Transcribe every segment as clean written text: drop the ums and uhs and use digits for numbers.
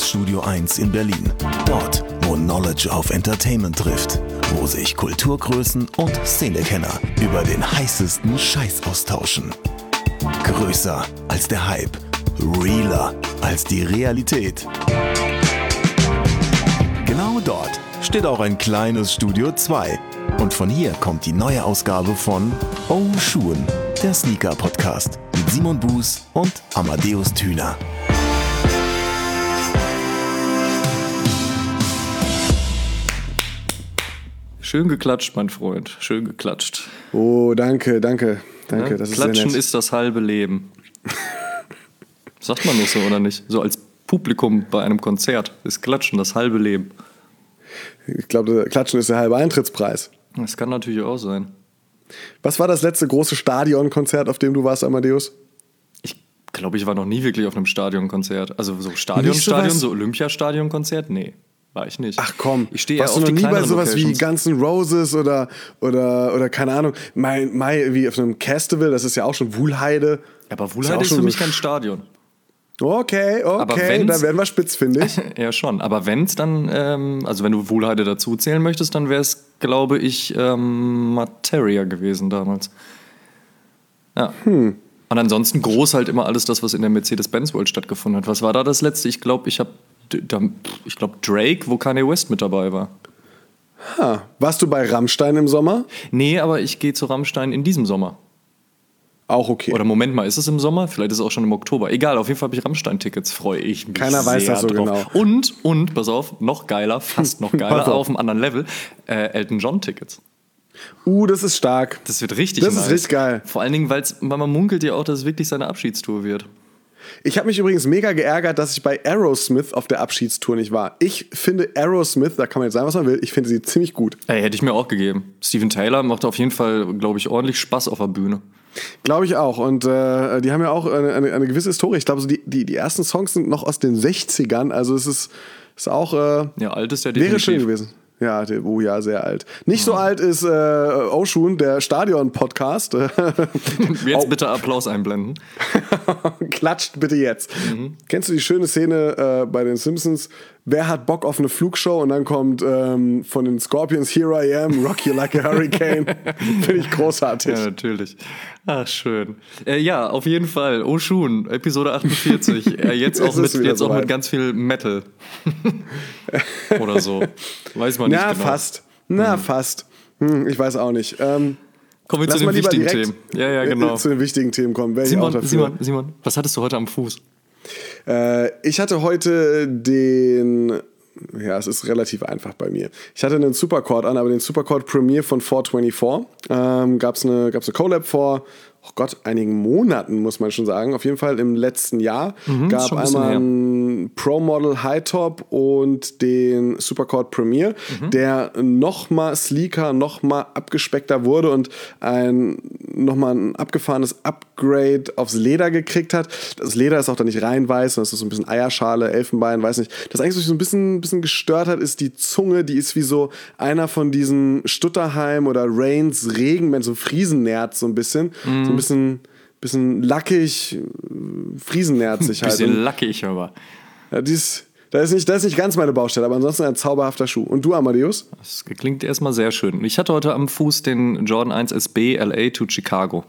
Studio 1 in Berlin. Dort, wo Knowledge auf Entertainment trifft. Wo sich Kulturgrößen und Szenekenner über den heißesten Scheiß austauschen. Größer als der Hype. Realer als die Realität. Genau dort steht auch ein kleines Studio 2. Und von hier kommt die neue Ausgabe von Oh Schuhen, der Sneaker-Podcast mit Simon Buß und Amadeus Thüner. Schön geklatscht, mein Freund. Schön geklatscht. Oh, danke. Ja, Das ist Klatschen sehr nett. ist das halbe Leben. Sagt man das so oder nicht? So als Publikum bei einem Konzert ist Klatschen das halbe Leben. Ich glaube, Klatschen ist der halbe Eintrittspreis. Das kann natürlich auch sein. Was war das letzte große Stadionkonzert, auf dem du warst, Amadeus? Ich glaube, ich war noch nie wirklich auf einem Stadionkonzert. Also so Nicht Stadion, sowas? so Olympiastadionkonzert? Nee, war ich nicht. Ach komm, Ich stehe eher warst auf du noch die nie bei kleineren sowas wie Locations. Guns N' Roses oder keine Ahnung, wie auf einem Festival, das ist ja auch schon Wuhlheide. Aber Ist ja Wuhlheide auch ist schon für so mich kein Stadion. Okay, wenn's- da werden wir spitzfindig. Ja, schon. Aber wenn es dann, also wenn du Wuhlheide dazu zählen möchtest, dann wäre es, glaube ich, Materia gewesen damals. Ja. Und ansonsten groß halt immer alles das, was in der Mercedes-Benz World stattgefunden hat. Was war da das letzte? Ich glaube, Drake, wo Kanye West mit dabei war. Warst du bei Rammstein im Sommer? Nee, aber ich gehe zu Rammstein in diesem Sommer. Auch okay. Oder Moment mal, ist es im Sommer? Vielleicht ist es auch schon im Oktober. Egal, auf jeden Fall habe ich Rammstein-Tickets, freue ich mich Keiner weiß sehr das so drauf. genau. Und, pass auf, noch geiler, fast noch Pass geiler, auf. auf einem anderen Level, Elton John-Tickets. Das ist stark. Das wird richtig Das nice. ist richtig geil. Vor allen Dingen, weil man munkelt ja auch, dass es wirklich seine Abschiedstour wird. Ich habe mich übrigens mega geärgert, dass ich bei Aerosmith auf der Abschiedstour nicht war. Ich finde Aerosmith, da kann man jetzt sagen, was man will, ich finde sie ziemlich gut. Ey, hätte ich mir auch gegeben. Steven Tyler macht auf jeden Fall, glaube ich, ordentlich Spaß auf der Bühne. Glaube ich auch. Und die haben ja auch eine gewisse Historie. Ich glaube, so die ersten Songs sind noch aus den 60ern. Also es ist auch Ja, alt ist der wäre definitiv. schön gewesen. Ja, ja, sehr alt. Nicht so alt ist Oshun, der Stadion-Podcast. Jetzt bitte Applaus einblenden. Klatscht bitte jetzt. Kennst du die schöne Szene bei den Simpsons? Wer hat Bock auf eine Flugshow? Und dann kommt von den Scorpions Here I Am, Rock You Like a Hurricane. Finde ich großartig. Ja, natürlich. Ach, schön. Ja, auf jeden Fall. Oshun, Episode 48. Jetzt auch, Es ist wieder mit soweit. ganz viel Metal. Oder so. Weiß man nicht Na, genau. fast. Fast. Ich weiß auch nicht. Kommen wir Lass zu mal den lieber wichtigen direkt Themen. Ja, genau. zu den wichtigen Themen kommen. Wäre ich auch dafür. Simon, was hattest du heute am Fuß? Ich hatte heute es ist relativ einfach bei mir. Ich hatte einen Supercord an, aber den Supercord Premiere von 424. Gab's eine Collab vor, einigen Monaten, muss man schon sagen. Auf jeden Fall im letzten Jahr. Gab schon ein bisschen einmal her. einen Pro Model High Top und den Supercord Premiere, der nochmal sleeker, nochmal abgespeckter wurde und nochmal ein abgefahrenes Upgrade aufs Leder gekriegt hat. Das Leder ist auch da nicht rein weiß, sondern es ist so ein bisschen Eierschale, Elfenbein, weiß nicht. Das eigentlich so ein bisschen gestört hat, ist die Zunge, die ist wie so einer von diesen Stutterheim oder Reigns Regenbändern, so Friesennerz so ein bisschen. So ein bisschen lackig, friesennerzig halt. Bisschen lackig, aber. Ja, das ist nicht ganz meine Baustelle, aber ansonsten ein zauberhafter Schuh. Und du, Amadeus? Das klingt erstmal sehr schön. Ich hatte heute am Fuß den Jordan 1 SB LA to Chicago.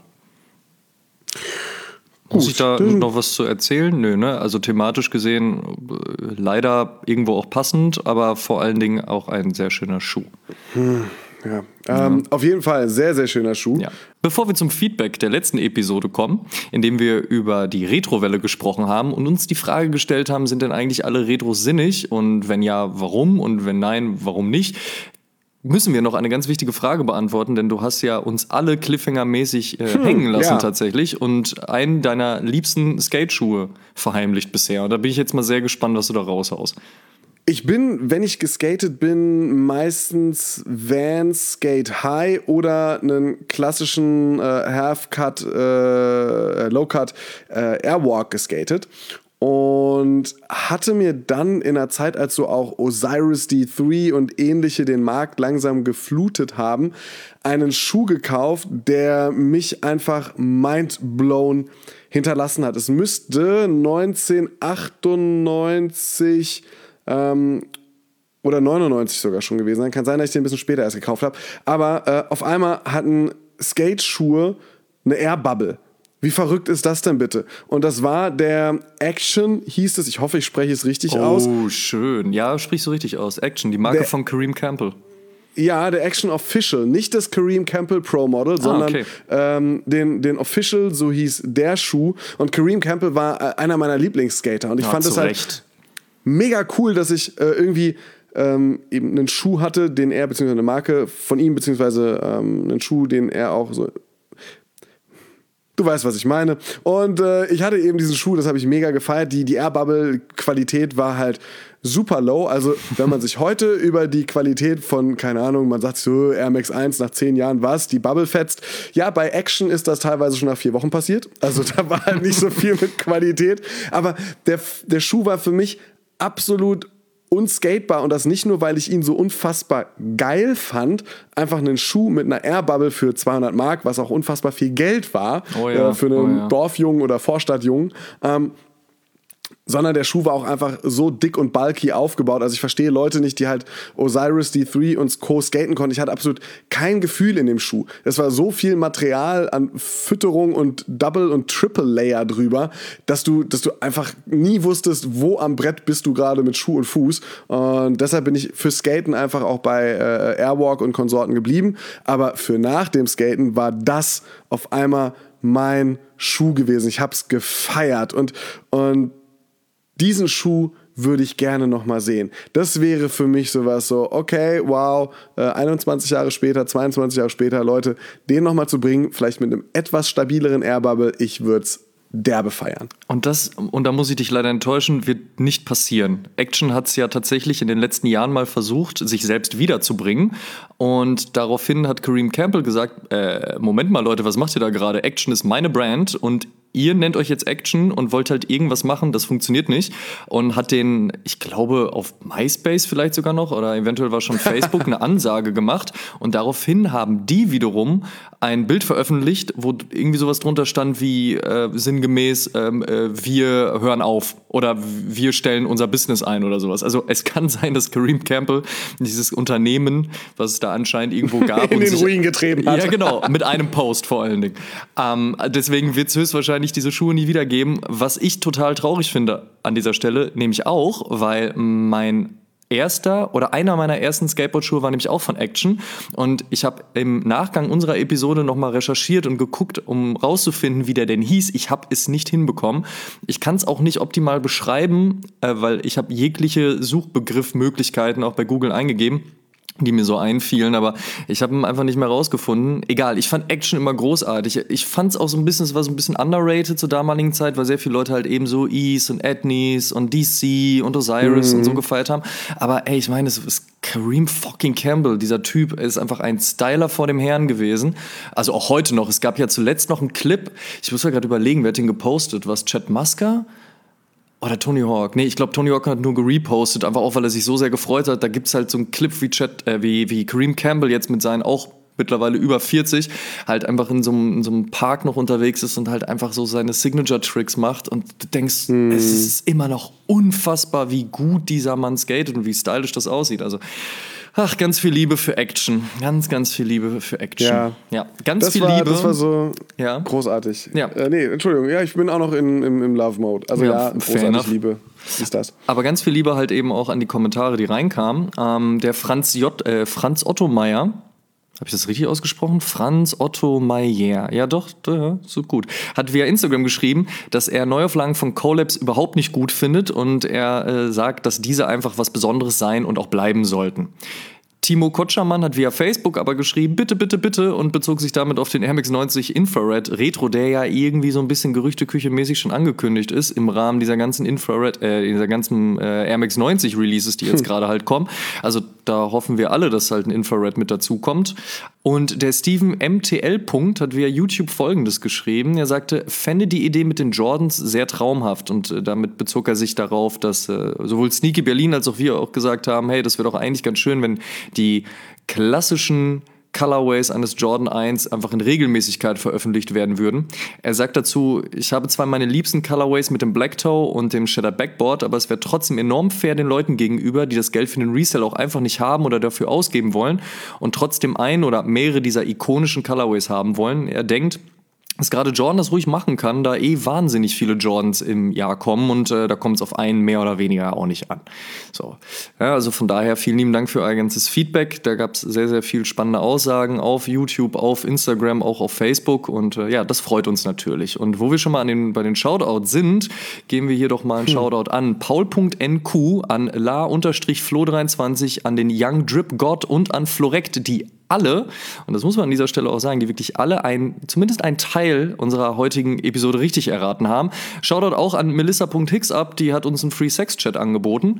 Muss ich da noch was zu erzählen? Nö, ne? Also thematisch gesehen leider irgendwo auch passend, aber vor allen Dingen auch ein sehr schöner Schuh. Ja. Auf jeden Fall ein sehr, sehr schöner Schuh. Ja. Bevor wir zum Feedback der letzten Episode kommen, in dem wir über die Retrowelle gesprochen haben und uns die Frage gestellt haben, sind denn eigentlich alle Retros sinnig? Und wenn ja, warum? Und wenn nein, warum nicht? Müssen wir noch eine ganz wichtige Frage beantworten, denn du hast ja uns alle Cliffhanger-mäßig hängen lassen ja. tatsächlich und einen deiner liebsten Skateschuhe verheimlicht bisher. Und da bin ich jetzt mal sehr gespannt, was du da raushaust. Ich bin, wenn ich geskatet bin, meistens Vans Skate High oder einen klassischen Half-Cut, Low-Cut Airwalk geskatet. und hatte mir dann in der Zeit, als so auch Osiris D3 und ähnliche den Markt langsam geflutet haben, einen Schuh gekauft, der mich einfach mindblown hinterlassen hat. Es müsste 1998 oder 99 sogar schon gewesen sein. Kann sein, dass ich den ein bisschen später erst gekauft habe. Aber auf einmal hatten Skate-Schuhe eine Air-Bubble. Wie verrückt ist das denn bitte? Und das war der Action, hieß es. Ich hoffe, ich spreche es richtig aus. Oh, schön. Ja, sprichst du richtig aus. Action, die Marke von Kareem Campbell. Ja, der Action Official. Nicht das Kareem Campbell Pro Model, sondern okay. Den Official, so hieß der Schuh. Und Kareem Campbell war einer meiner Lieblingsskater. Und ich fand es halt mega cool, dass ich irgendwie eben einen Schuh hatte, den er, beziehungsweise eine Marke von ihm, beziehungsweise einen Schuh, den er auch so... Du weißt, was ich meine. Und ich hatte eben diesen Schuh, das habe ich mega gefeiert. Die Air-Bubble-Qualität war halt super low. Also wenn man sich heute über die Qualität von, keine Ahnung, man sagt so Air Max 1 nach 10 Jahren, was, die Bubble fetzt. Ja, bei Action ist das teilweise schon nach 4 Wochen passiert. Also da war halt nicht so viel mit Qualität. Aber der Schuh war für mich absolut unskatebar, und das nicht nur, weil ich ihn so unfassbar geil fand, einfach einen Schuh mit einer Airbubble für 200 Mark, was auch unfassbar viel Geld war, für einen Dorfjungen oder Vorstadtjungen, sondern der Schuh war auch einfach so dick und bulky aufgebaut. Also ich verstehe Leute nicht, die halt Osiris D3 und Co. skaten konnten. Ich hatte absolut kein Gefühl in dem Schuh. Es war so viel Material an Fütterung und Double- und Triple-Layer drüber, dass du einfach nie wusstest, wo am Brett bist du gerade mit Schuh und Fuß. Und deshalb bin ich für Skaten einfach auch bei Airwalk und Konsorten geblieben. Aber für nach dem Skaten war das auf einmal mein Schuh gewesen. Ich hab's gefeiert und diesen Schuh würde ich gerne nochmal sehen. Das wäre für mich sowas so, okay, wow, 21 Jahre später, 22 Jahre später, Leute, den nochmal zu bringen, vielleicht mit einem etwas stabileren Airbubble, ich würde es derbe feiern. Und da muss ich dich leider enttäuschen, wird nicht passieren. Action hat es ja tatsächlich in den letzten Jahren mal versucht, sich selbst wiederzubringen. Und daraufhin hat Kareem Campbell gesagt, Moment mal Leute, was macht ihr da gerade? Action ist meine Brand und ihr nennt euch jetzt Action und wollt halt irgendwas machen, das funktioniert nicht. Und hat den, ich glaube, auf MySpace vielleicht sogar noch oder eventuell war schon Facebook eine Ansage gemacht. Und daraufhin haben die wiederum ein Bild veröffentlicht, wo irgendwie sowas drunter stand wie sinngemäß, wir hören auf oder wir stellen unser Business ein oder sowas. Also es kann sein, dass Kareem Campbell dieses Unternehmen, was es da anscheinend irgendwo gab, in den Ruin getrieben hat. Ja, genau, mit einem Post vor allen Dingen. Deswegen wird es höchstwahrscheinlich diese Schuhe nie wieder geben, was ich total traurig finde an dieser Stelle, nämlich auch, weil mein erster oder einer meiner ersten Skateboard-Schuhe war nämlich auch von Action und ich habe im Nachgang unserer Episode nochmal recherchiert und geguckt, um rauszufinden, wie der denn hieß. Ich habe es nicht hinbekommen. Ich kann es auch nicht optimal beschreiben, weil ich habe jegliche Suchbegriffmöglichkeiten auch bei Google eingegeben, die mir so einfielen, aber ich habe ihn einfach nicht mehr rausgefunden. Egal, ich fand Action immer großartig. Ich fand es auch so ein bisschen, es war so ein bisschen underrated zur damaligen Zeit, weil sehr viele Leute halt eben so Ease und Etnies und DC und Osiris und so gefeiert haben. Aber ey, ich meine, es ist Kareem fucking Campbell, dieser Typ ist einfach ein Styler vor dem Herrn gewesen. Also auch heute noch. Es gab ja zuletzt noch einen Clip, ich muss mal gerade überlegen, wer hat den gepostet? Was, Chad Muska? Oder Tony Hawk. Nee, ich glaube, Tony Hawk hat nur gerepostet, einfach auch, weil er sich so sehr gefreut hat. Da gibt's halt so einen Clip wie Kareem Campbell jetzt mit seinen auch mittlerweile über 40, halt einfach in so einem Park noch unterwegs ist und halt einfach so seine Signature-Tricks macht. Und du denkst, es ist immer noch unfassbar, wie gut dieser Mann skatet und wie stylisch das aussieht. Also, ach, ganz viel Liebe für Action. Ganz, ganz viel Liebe für Action. Ja, ganz viel Liebe. Das war so großartig. Ja. Nee, Entschuldigung. Ja, ich bin auch noch im Love-Mode. Also großartig Liebe ist das. Aber ganz viel Liebe halt eben auch an die Kommentare, die reinkamen. Der Franz Otto Meyer, habe ich das richtig ausgesprochen? Franz Otto Meyer. Ja, doch, so gut. Hat via Instagram geschrieben, dass er Neuauflagen von Collabs überhaupt nicht gut findet und er sagt, dass diese einfach was Besonderes sein und auch bleiben sollten. Timo Kotschermann hat via Facebook aber geschrieben, bitte, bitte, bitte, und bezog sich damit auf den Air Max 90 Infrared Retro, der ja irgendwie so ein bisschen Gerüchteküche-mäßig schon angekündigt ist im Rahmen dieser ganzen Air Max 90 Releases, die jetzt gerade halt kommen. Also da hoffen wir alle, dass halt ein Infrared mit dazukommt. Und der Steven MTL. hat via YouTube Folgendes geschrieben. Er sagte, fände die Idee mit den Jordans sehr traumhaft. Und damit bezog er sich darauf, dass sowohl Sneaky Berlin als auch wir auch gesagt haben, hey, das wäre doch eigentlich ganz schön, wenn die klassischen Colorways eines Jordan 1 einfach in Regelmäßigkeit veröffentlicht werden würden. Er sagt dazu, ich habe zwar meine liebsten Colorways mit dem Black Toe und dem Shattered Backboard, aber es wäre trotzdem enorm fair den Leuten gegenüber, die das Geld für den Resell auch einfach nicht haben oder dafür ausgeben wollen und trotzdem ein oder mehrere dieser ikonischen Colorways haben wollen. Er denkt, dass gerade Jordan das ruhig machen kann, da wahnsinnig viele Jordans im Jahr kommen und da kommt es auf einen mehr oder weniger auch nicht an. So. Ja, also von daher vielen lieben Dank für euer ganzes Feedback. Da gab es sehr, sehr viel spannende Aussagen auf YouTube, auf Instagram, auch auf Facebook und ja, das freut uns natürlich. Und wo wir schon mal bei den Shoutouts sind, geben wir hier doch mal einen Shoutout an Paul.nq, an La-Flo23, an den Young Drip God und an Florect, die alle, und das muss man an dieser Stelle auch sagen, die wirklich alle zumindest einen Teil unserer heutigen Episode richtig erraten haben. Shoutout auch an Melissa.hixup, die hat uns einen Free Sex Chat angeboten.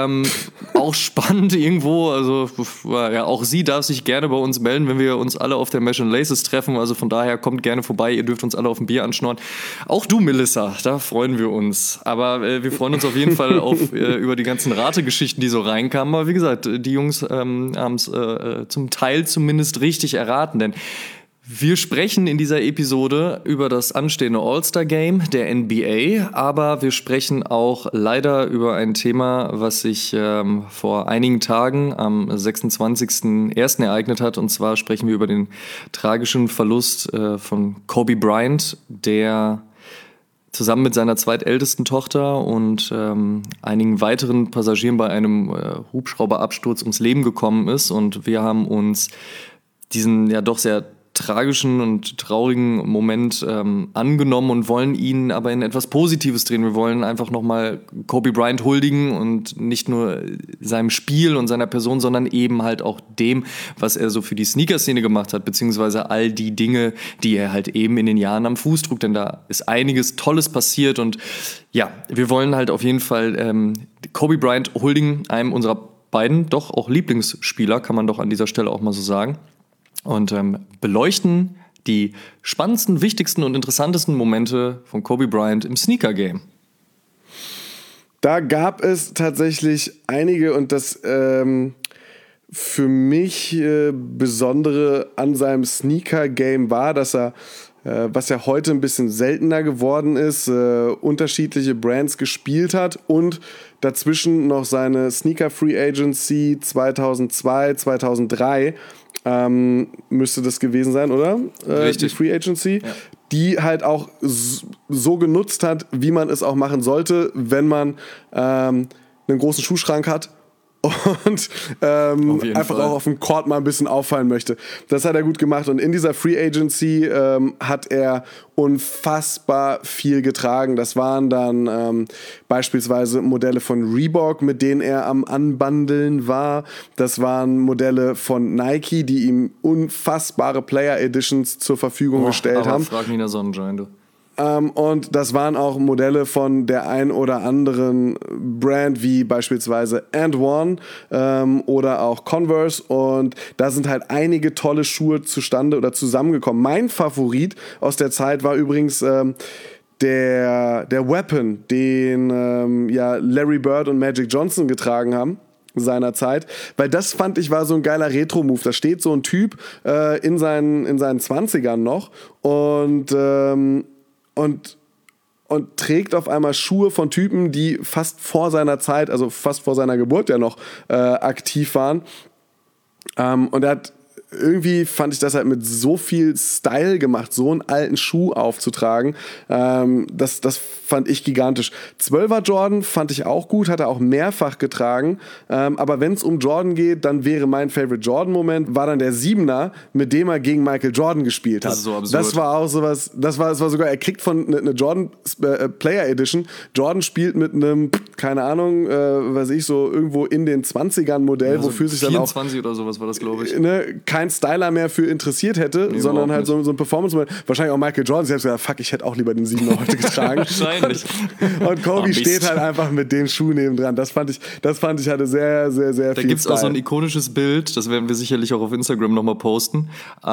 Auch spannend irgendwo, also ja, auch sie darf sich gerne bei uns melden, wenn wir uns alle auf der Mesh and Laces treffen, also von daher kommt gerne vorbei, ihr dürft uns alle auf ein Bier anschnorren. Auch du, Melissa, da freuen wir uns. Aber wir freuen uns auf jeden Fall über die ganzen Rategeschichten, die so reinkamen. Aber wie gesagt, die Jungs haben es zum Teil zumindest richtig erraten, denn wir sprechen in dieser Episode über das anstehende All-Star-Game der NBA, aber wir sprechen auch leider über ein Thema, was sich vor einigen Tagen am 26.01. ereignet hat, und zwar sprechen wir über den tragischen Verlust von Kobe Bryant, der zusammen mit seiner zweitältesten Tochter und einigen weiteren Passagieren bei einem Hubschrauberabsturz ums Leben gekommen ist. Und wir haben uns diesen ja doch sehr tragischen und traurigen Moment angenommen und wollen ihn aber in etwas Positives drehen. Wir wollen einfach nochmal Kobe Bryant huldigen und nicht nur seinem Spiel und seiner Person, sondern eben halt auch dem, was er so für die Sneaker-Szene gemacht hat, beziehungsweise all die Dinge, die er halt eben in den Jahren am Fuß trug, denn da ist einiges Tolles passiert und ja, wir wollen halt auf jeden Fall Kobe Bryant huldigen, einem unserer beiden doch auch Lieblingsspieler, kann man doch an dieser Stelle auch mal so sagen. Und beleuchten die spannendsten, wichtigsten und interessantesten Momente von Kobe Bryant im Sneaker-Game. Da gab es tatsächlich einige und das für mich Besondere an seinem Sneaker-Game war, dass er, was ja heute ein bisschen seltener geworden ist, unterschiedliche Brands gespielt hat und dazwischen noch seine Sneaker Free Agency 2002, 2003 müsste das gewesen sein, oder? Richtig. Die Free Agency, ja. Die halt auch so genutzt hat, wie man es auch machen sollte, wenn man einen großen Schuhschrank hat und einfach auch auf dem Court mal ein bisschen auffallen möchte. Das hat er gut gemacht und in dieser Free Agency hat er unfassbar viel getragen. Das waren dann beispielsweise Modelle von Reebok, mit denen er am Anbandeln war. Das waren Modelle von Nike, die ihm unfassbare Player Editions zur Verfügung gestellt haben. Frag mich nach Sonnenschein, du. Und das waren auch Modelle von der ein oder anderen Brand, wie beispielsweise And One oder auch Converse. Und da sind halt einige tolle Schuhe zustande oder zusammengekommen. Mein Favorit aus der Zeit war übrigens der Weapon, den Larry Bird und Magic Johnson getragen haben seiner Zeit, weil das fand ich war so ein geiler Retro-Move. Da steht so ein Typ in seinen 20ern noch und trägt auf einmal Schuhe von Typen, die fast vor seiner Zeit, also fast vor seiner Geburt ja noch aktiv waren. Und er hat irgendwie, fand ich das halt mit so viel Style gemacht, so einen alten Schuh aufzutragen. Das fand ich gigantisch. 12er Jordan fand ich auch gut, hat er auch mehrfach getragen. Aber wenn es um Jordan geht, dann wäre mein Favorite Jordan-Moment, war dann der 7er, mit dem er gegen Michael Jordan gespielt hat. Das ist so absurd. Das war auch sowas, das war sogar, er kriegt von eine Jordan Player Edition. Jordan spielt mit einem, keine Ahnung, weiß ich, so irgendwo in den 20ern Modell, ja, so wofür sich dann auch 24 oder sowas war das, glaube ich. Ne, kein Styler mehr für interessiert hätte, sondern halt so ein Performance-Moment. Wahrscheinlich auch Michael Jordan selbst gesagt, fuck, ich hätte auch lieber den 7er heute getragen. Wahrscheinlich. Und Kobe steht halt einfach mit den Schuhen nebendran. Das fand ich hatte sehr, sehr, sehr Da viel gibt es auch so ein Style. ikonisches Bild, das werden wir sicherlich auch auf Instagram nochmal posten,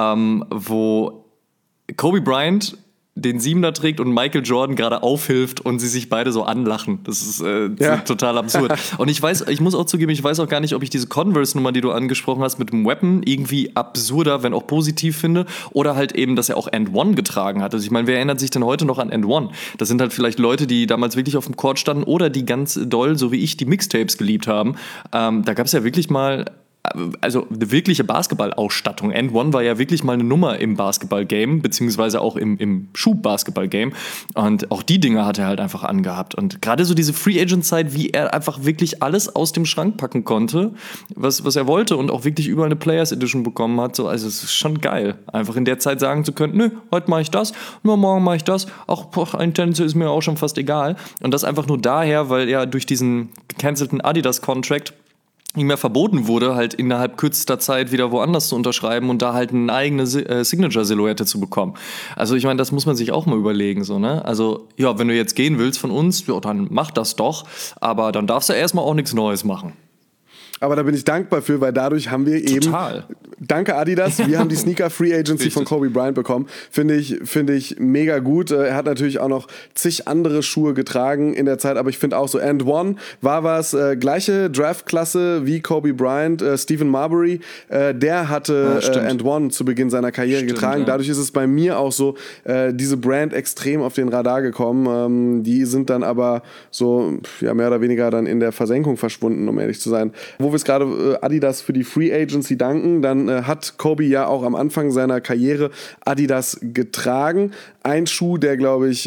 wo Kobe Bryant den 7er trägt und Michael Jordan gerade aufhilft und sie sich beide so anlachen. Das ist total absurd. Und ich muss auch zugeben, ich weiß auch gar nicht, ob ich diese Converse-Nummer, die du angesprochen hast, mit dem Weapon irgendwie absurder, wenn auch positiv finde, oder halt eben, dass er auch And One getragen hat. Also ich meine, wer erinnert sich denn heute noch an And One? Das sind halt vielleicht Leute, die damals wirklich auf dem Court standen oder die ganz doll, so wie ich, die Mixtapes geliebt haben. Da gab es ja wirklich mal also eine wirkliche Basketballausstattung. And One war ja wirklich mal eine Nummer im Basketball-Game, beziehungsweise auch im Schuh-Basketball-Game. Und auch die Dinge hat er halt einfach angehabt. Und gerade so diese Free-Agent-Zeit, wie er einfach wirklich alles aus dem Schrank packen konnte, was er wollte und auch wirklich überall eine Players-Edition bekommen hat. So, also es ist schon geil, einfach in der Zeit sagen zu können, nö, heute mache ich das, nur morgen mache ich das. Auch ein Tennis ist mir auch schon fast egal. Und das einfach nur daher, weil er durch diesen gecancelten Adidas-Contract ihm mehr verboten wurde, halt innerhalb kürzester Zeit wieder woanders zu unterschreiben und da halt eine eigene Signature-Silhouette zu bekommen. Also ich meine, das muss man sich auch mal überlegen, so, ne? Also, ja, wenn du jetzt gehen willst von uns, ja, dann mach das doch, aber dann darfst du erstmal auch nichts Neues machen. Aber da bin ich dankbar für, weil dadurch haben wir Total. Danke Adidas, wir haben die Sneaker Free Agency von Kobe Bryant bekommen. Finde ich mega gut. Er hat natürlich auch noch zig andere Schuhe getragen in der Zeit, aber ich finde auch so And One war was, gleiche Draftklasse wie Kobe Bryant, Stephen Marbury, der hatte And One zu Beginn seiner Karriere getragen. Ja. Dadurch ist es bei mir auch so, diese Brand extrem auf den Radar gekommen. Die sind dann aber so mehr oder weniger dann in der Versenkung verschwunden, um ehrlich zu sein. Wo wir es gerade Adidas für die Free Agency danken, dann hat Kobe ja auch am Anfang seiner Karriere Adidas getragen. Ein Schuh, der, glaube ich,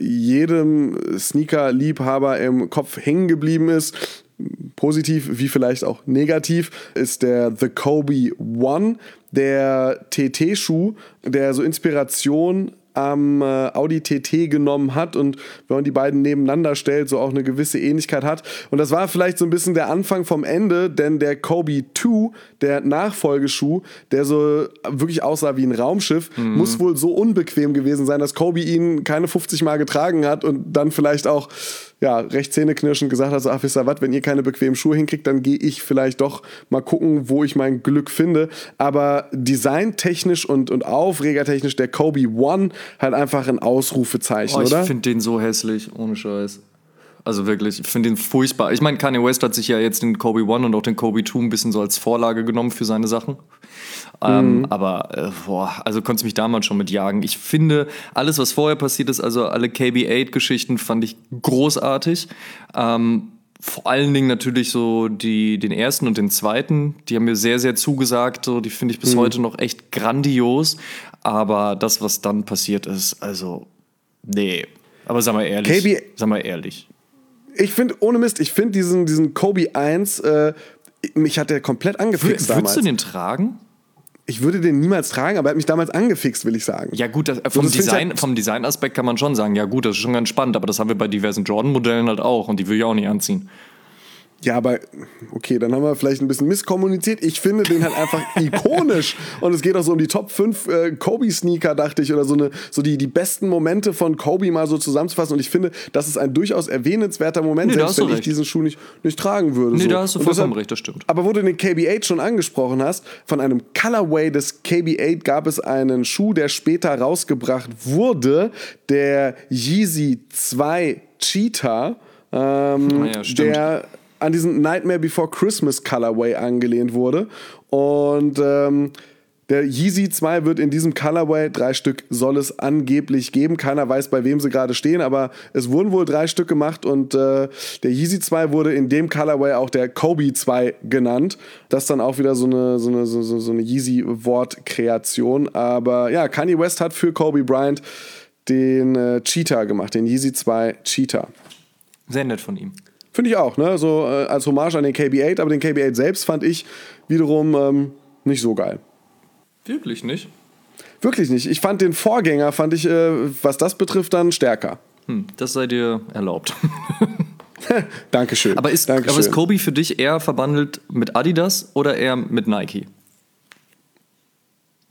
jedem Sneaker-Liebhaber im Kopf hängen geblieben ist, positiv wie vielleicht auch negativ, ist der The Kobe One, der TT-Schuh, der so Inspiration am Audi TT genommen hat und wenn man die beiden nebeneinander stellt, so auch eine gewisse Ähnlichkeit hat. Und das war vielleicht so ein bisschen der Anfang vom Ende, denn der Kobe 2, der Nachfolgeschuh, der so wirklich aussah wie ein Raumschiff, muss wohl so unbequem gewesen sein, dass Kobe ihn keine 50 Mal getragen hat und dann vielleicht auch recht zähneknirschend gesagt hat, so, ach, wisst ihr was, wenn ihr keine bequemen Schuhe hinkriegt, dann gehe ich vielleicht doch mal gucken, wo ich mein Glück finde. Aber designtechnisch und aufregertechnisch der Kobe One halt einfach ein Ausrufezeichen, oder? Ich finde den so hässlich, ohne Scheiß. Also wirklich, ich finde den furchtbar. Ich meine, Kanye West hat sich ja jetzt den Kobe One und auch den Kobe 2 ein bisschen so als Vorlage genommen für seine Sachen. Aber, also konntest du mich damals schon mit jagen. Ich finde, alles, was vorher passiert ist, also alle KB8-Geschichten, fand ich großartig. Vor allen Dingen natürlich so den ersten und den zweiten, die haben mir sehr, sehr zugesagt. So, die finde ich bis heute noch echt grandios. Aber das, was dann passiert ist, also, nee. Aber sag mal ehrlich. Ich finde, ohne Mist, diesen Kobe 1, mich hat der komplett angefixt damals. Würdest du den tragen? Ich würde den niemals tragen, aber er hat mich damals angefixt, will ich sagen. Ja gut, vom Designaspekt kann man schon sagen, ja gut, das ist schon ganz spannend, aber das haben wir bei diversen Jordan-Modellen halt auch und die will ich auch nicht anziehen. Ja, aber okay, dann haben wir vielleicht ein bisschen misskommuniziert. Ich finde den halt einfach ikonisch. Und es geht auch so um die Top 5 Kobe-Sneaker, dachte ich, oder so die besten Momente von Kobe mal so zusammenzufassen. Und ich finde, das ist ein durchaus erwähnenswerter Moment, selbst wenn ich diesen Schuh nicht tragen würde. Nee, so. da hast du vollkommen recht, das stimmt. Aber wo du den KB8 schon angesprochen hast, von einem Colorway des KB8 gab es einen Schuh, der später rausgebracht wurde, der Yeezy 2 Cheetah, der an diesen Nightmare Before Christmas Colorway angelehnt wurde. Und der Yeezy 2 wird in diesem Colorway, 3 Stück soll es angeblich geben. Keiner weiß, bei wem sie gerade stehen, aber es wurden wohl 3 Stück gemacht und der Yeezy 2 wurde in dem Colorway auch der Kobe 2 genannt. Das ist dann auch wieder so eine Yeezy-Wortkreation. Aber ja, Kanye West hat für Kobe Bryant den Cheetah gemacht, den Yeezy 2 Cheetah. Sehr nett von ihm. Finde ich auch, ne? So als Hommage an den KB8, aber den KB8 selbst fand ich wiederum nicht so geil. Wirklich nicht? Wirklich nicht. Ich fand den Vorgänger, was das betrifft, dann stärker. Das sei dir erlaubt. Dankeschön. Aber ist Kobe für dich eher verbandelt mit Adidas oder eher mit Nike?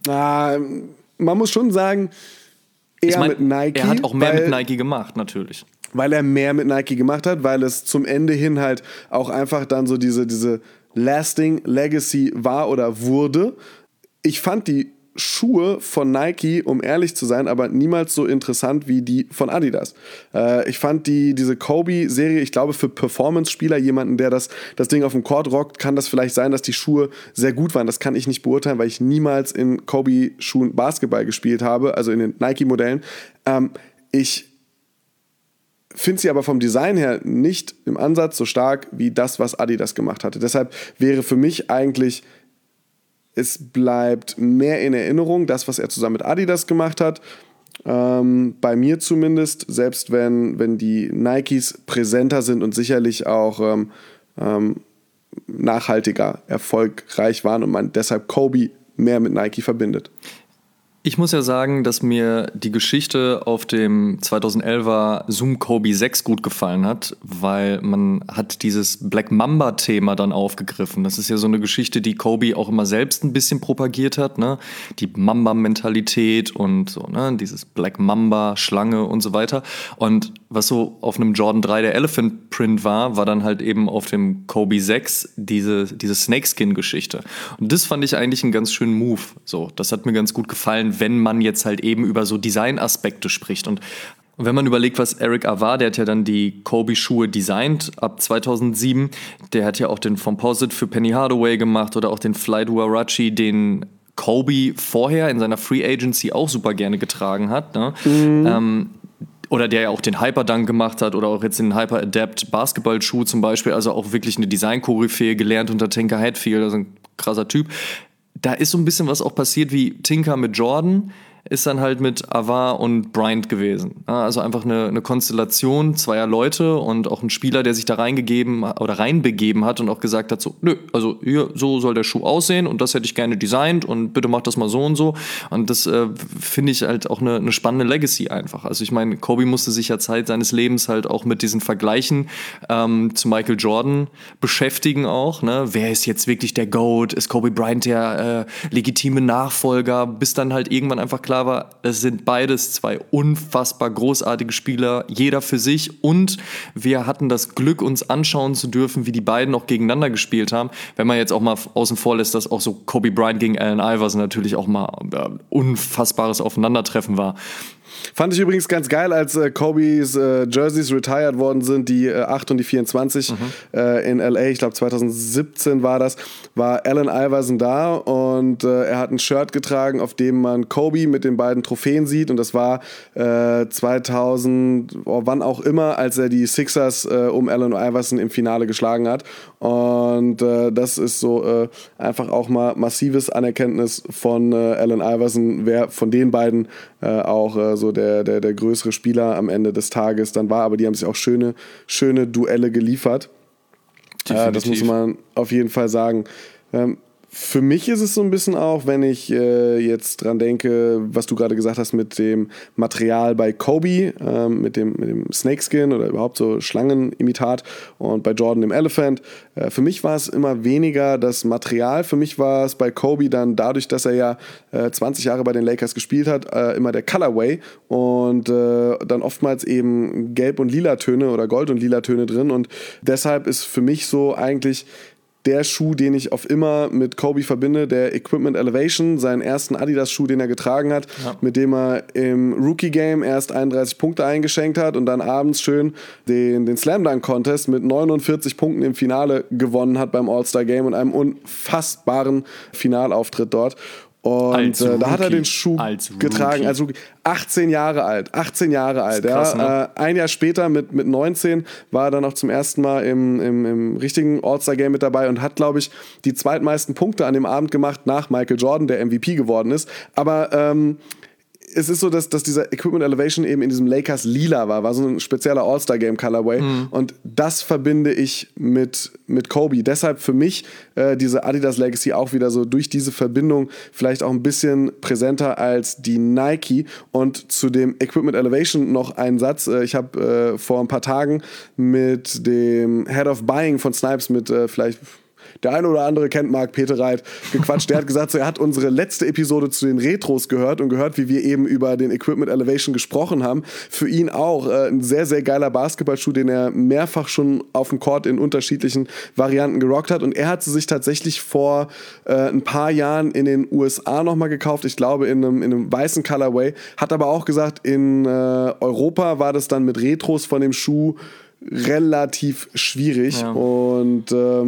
Man muss schon sagen, mit Nike. Er hat auch mehr mit Nike gemacht, natürlich. Weil er mehr mit Nike gemacht hat, weil es zum Ende hin halt auch einfach dann so diese Lasting Legacy war oder wurde. Ich fand die Schuhe von Nike, um ehrlich zu sein, aber niemals so interessant wie die von Adidas. Ich fand diese Kobe-Serie, ich glaube für Performance-Spieler, jemanden, der das Ding auf dem Court rockt, kann das vielleicht sein, dass die Schuhe sehr gut waren. Das kann ich nicht beurteilen, weil ich niemals in Kobe-Schuhen Basketball gespielt habe, also in den Nike-Modellen. Ich finde sie aber vom Design her nicht im Ansatz so stark wie das, was Adidas gemacht hatte. Deshalb wäre für mich eigentlich, es bleibt mehr in Erinnerung, das, was er zusammen mit Adidas gemacht hat. Bei mir zumindest, selbst wenn die Nikes präsenter sind und sicherlich auch nachhaltiger erfolgreich waren und man deshalb Kobe mehr mit Nike verbindet. Ich muss ja sagen, dass mir die Geschichte auf dem 2011er Zoom Kobe 6 gut gefallen hat, weil man hat dieses Black Mamba-Thema dann aufgegriffen. Das ist ja so eine Geschichte, die Kobe auch immer selbst ein bisschen propagiert hat, ne? Die Mamba-Mentalität und so, ne? Dieses Black Mamba, Schlange und so weiter. Und was so auf einem Jordan 3 der Elephant Print war dann halt eben auf dem Kobe 6 diese Snakeskin-Geschichte. Und das fand ich eigentlich einen ganz schönen Move. So, das hat mir ganz gut gefallen, wenn man jetzt halt eben über so Design-Aspekte spricht. Und wenn man überlegt, was Eric Avar, der hat ja dann die Kobe-Schuhe designt ab 2007, der hat ja auch den Fomposite für Penny Hardaway gemacht oder auch den Flight Huarache, den Kobe vorher in seiner Free Agency auch super gerne getragen hat, ne? Oder der ja auch den Hyperdunk gemacht hat oder auch jetzt den Hyper Adapt Basketballschuh zum Beispiel, also auch wirklich eine Design-Koryphäe gelernt unter Tinker Hatfield, also ein krasser Typ. Da ist so ein bisschen was auch passiert wie Tinker mit Jordan, ist dann halt mit Avar und Bryant gewesen. Also einfach eine Konstellation zweier Leute und auch ein Spieler, der sich da reinbegeben hat und auch gesagt hat, so, nö, also hier, so soll der Schuh aussehen und das hätte ich gerne designt und bitte mach das mal so und so. Und das finde ich halt auch eine spannende Legacy einfach. Also ich meine, Kobe musste sich ja Zeit seines Lebens halt auch mit diesen Vergleichen zu Michael Jordan beschäftigen auch, ne? Wer ist jetzt wirklich der GOAT? Ist Kobe Bryant der legitime Nachfolger? Bis dann halt irgendwann einfach klar war, es sind beides zwei unfassbar großartige Spieler, jeder für sich, und wir hatten das Glück, uns anschauen zu dürfen, wie die beiden auch gegeneinander gespielt haben. Wenn man jetzt auch mal außen vor lässt, dass auch so Kobe Bryant gegen Allen Iverson natürlich auch mal unfassbares Aufeinandertreffen war. Fand ich übrigens ganz geil, als Kobes Jerseys retired worden sind, die 8 und die 24 in LA, ich glaube 2017 war Allen Iverson da und er hat ein Shirt getragen, auf dem man Kobe mit den beiden Trophäen sieht, und das war 2000, wann auch immer, als er die Sixers um Allen Iverson im Finale geschlagen hat, und das ist so einfach auch mal massives Anerkenntnis von Allen Iverson, wer von den beiden auch so der größere Spieler am Ende des Tages dann war, aber die haben sich auch schöne Duelle geliefert. Das muss man auf jeden Fall sagen. Für mich ist es so ein bisschen auch, wenn ich jetzt dran denke, was du gerade gesagt hast mit dem Material bei Kobe, mit dem Snakeskin oder überhaupt so Schlangenimitat, und bei Jordan dem Elephant. Für mich war es immer weniger das Material. Für mich war es bei Kobe dann dadurch, dass er ja 20 Jahre bei den Lakers gespielt hat, immer der Colorway und dann oftmals eben Gelb- und Lila-Töne oder Gold- und Lila-Töne drin, und deshalb ist für mich so eigentlich der Schuh, den ich auf immer mit Kobe verbinde, der Equipment Elevation, seinen ersten Adidas-Schuh, den er getragen hat, mit dem er im Rookie-Game erst 31 Punkte eingeschenkt hat und dann abends schön den Slam-Dunk-Contest mit 49 Punkten im Finale gewonnen hat beim All-Star-Game und einem unfassbaren Finalauftritt dort. Und da hat er den Schuh getragen, also 18 Jahre alt. Krass, ja. Ne? Ein Jahr später mit 19 war er dann auch zum ersten Mal im richtigen All-Star-Game mit dabei und hat, glaube ich, die zweitmeisten Punkte an dem Abend gemacht nach Michael Jordan, der MVP geworden ist. Aber es ist so, dass dieser Equipment Elevation eben in diesem Lakers Lila war so ein spezieller All-Star-Game-Colorway. Und das verbinde ich mit Kobe. Deshalb für mich diese Adidas Legacy auch wieder so durch diese Verbindung vielleicht auch ein bisschen präsenter als die Nike. Und zu dem Equipment Elevation noch einen Satz. Ich habe vor ein paar Tagen mit dem Head of Buying von Snipes, mit vielleicht der eine oder andere kennt Marc Petereit, gequatscht. Der hat gesagt, so, er hat unsere letzte Episode zu den Retros gehört und gehört, wie wir eben über den Equipment Elevation gesprochen haben. Für ihn auch ein sehr, sehr geiler Basketballschuh, den er mehrfach schon auf dem Court in unterschiedlichen Varianten gerockt hat. Und er hat sie sich tatsächlich vor ein paar Jahren in den USA nochmal gekauft. Ich glaube in einem weißen Colorway. Hat aber auch gesagt, in Europa war das dann mit Retros von dem Schuh relativ schwierig. Ja. Und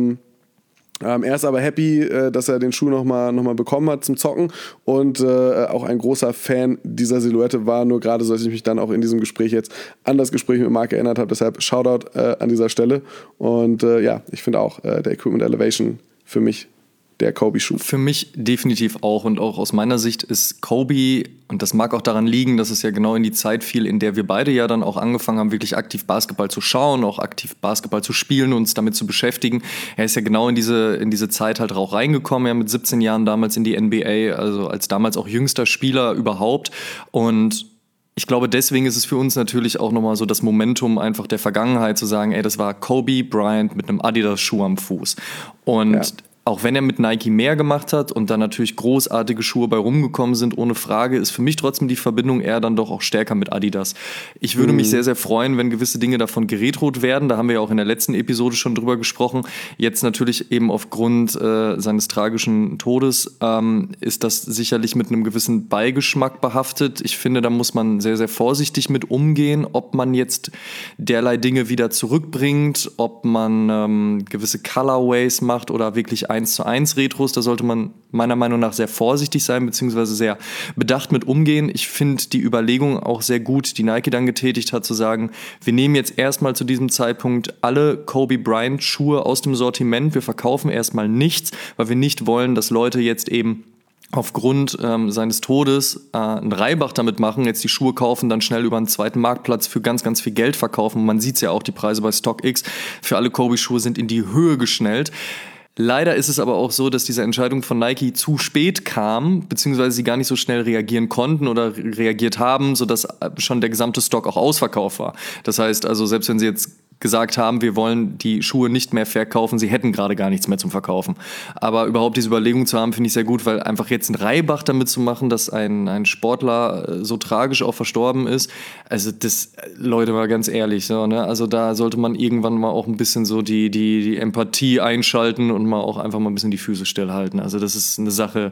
er ist aber happy, dass er den Schuh noch mal bekommen hat zum Zocken und auch ein großer Fan dieser Silhouette war. Nur gerade, so dass ich mich dann auch in diesem Gespräch jetzt an das Gespräch mit Marc erinnert habe. Deshalb Shoutout an dieser Stelle. Und ich finde auch, der Equipment Elevation für mich der Kobe-Schuh. Für mich definitiv auch. Und auch aus meiner Sicht ist Kobe, und das mag auch daran liegen, dass es ja genau in die Zeit fiel, in der wir beide ja dann auch angefangen haben, wirklich aktiv Basketball zu schauen, auch aktiv Basketball zu spielen, uns damit zu beschäftigen. Er ist ja genau in diese Zeit halt auch reingekommen, ja, mit 17 Jahren damals in die NBA, also als damals auch jüngster Spieler überhaupt. Und ich glaube, deswegen ist es für uns natürlich auch nochmal so das Momentum einfach der Vergangenheit zu sagen, ey, das war Kobe Bryant mit einem Adidas-Schuh am Fuß. Und auch wenn er mit Nike mehr gemacht hat und dann natürlich großartige Schuhe bei rumgekommen sind, ohne Frage, ist für mich trotzdem die Verbindung eher dann doch auch stärker mit Adidas. Ich würde mich sehr, sehr freuen, wenn gewisse Dinge davon geretrot werden. Da haben wir ja auch in der letzten Episode schon drüber gesprochen. Jetzt natürlich eben aufgrund seines tragischen Todes ist das sicherlich mit einem gewissen Beigeschmack behaftet. Ich finde, da muss man sehr, sehr vorsichtig mit umgehen, ob man jetzt derlei Dinge wieder zurückbringt, ob man gewisse Colorways macht oder wirklich 1:1 Retros, da sollte man meiner Meinung nach sehr vorsichtig sein, beziehungsweise sehr bedacht mit umgehen. Ich finde die Überlegung auch sehr gut, die Nike dann getätigt hat, zu sagen, wir nehmen jetzt erstmal zu diesem Zeitpunkt alle Kobe Bryant Schuhe aus dem Sortiment, wir verkaufen erstmal nichts, weil wir nicht wollen, dass Leute jetzt eben aufgrund seines Todes einen Reibach damit machen, jetzt die Schuhe kaufen, dann schnell über einen zweiten Marktplatz für ganz, ganz viel Geld verkaufen. Man sieht es ja auch, die Preise bei StockX für alle Kobe-Schuhe sind in die Höhe geschnellt. Leider ist es aber auch so, dass diese Entscheidung von Nike zu spät kam, beziehungsweise sie gar nicht so schnell reagieren konnten oder reagiert haben, sodass schon der gesamte Stock auch ausverkauft war. Das heißt also, selbst wenn sie jetzt gesagt haben, wir wollen die Schuhe nicht mehr verkaufen, sie hätten gerade gar nichts mehr zum Verkaufen. Aber überhaupt diese Überlegung zu haben, finde ich sehr gut, weil einfach jetzt ein Reibach damit zu machen, dass ein Sportler so tragisch auch verstorben ist, also das, Leute, mal ganz ehrlich, so, ne? Also da sollte man irgendwann mal auch ein bisschen so die Empathie einschalten und mal auch einfach mal ein bisschen die Füße stillhalten. Also das ist eine Sache,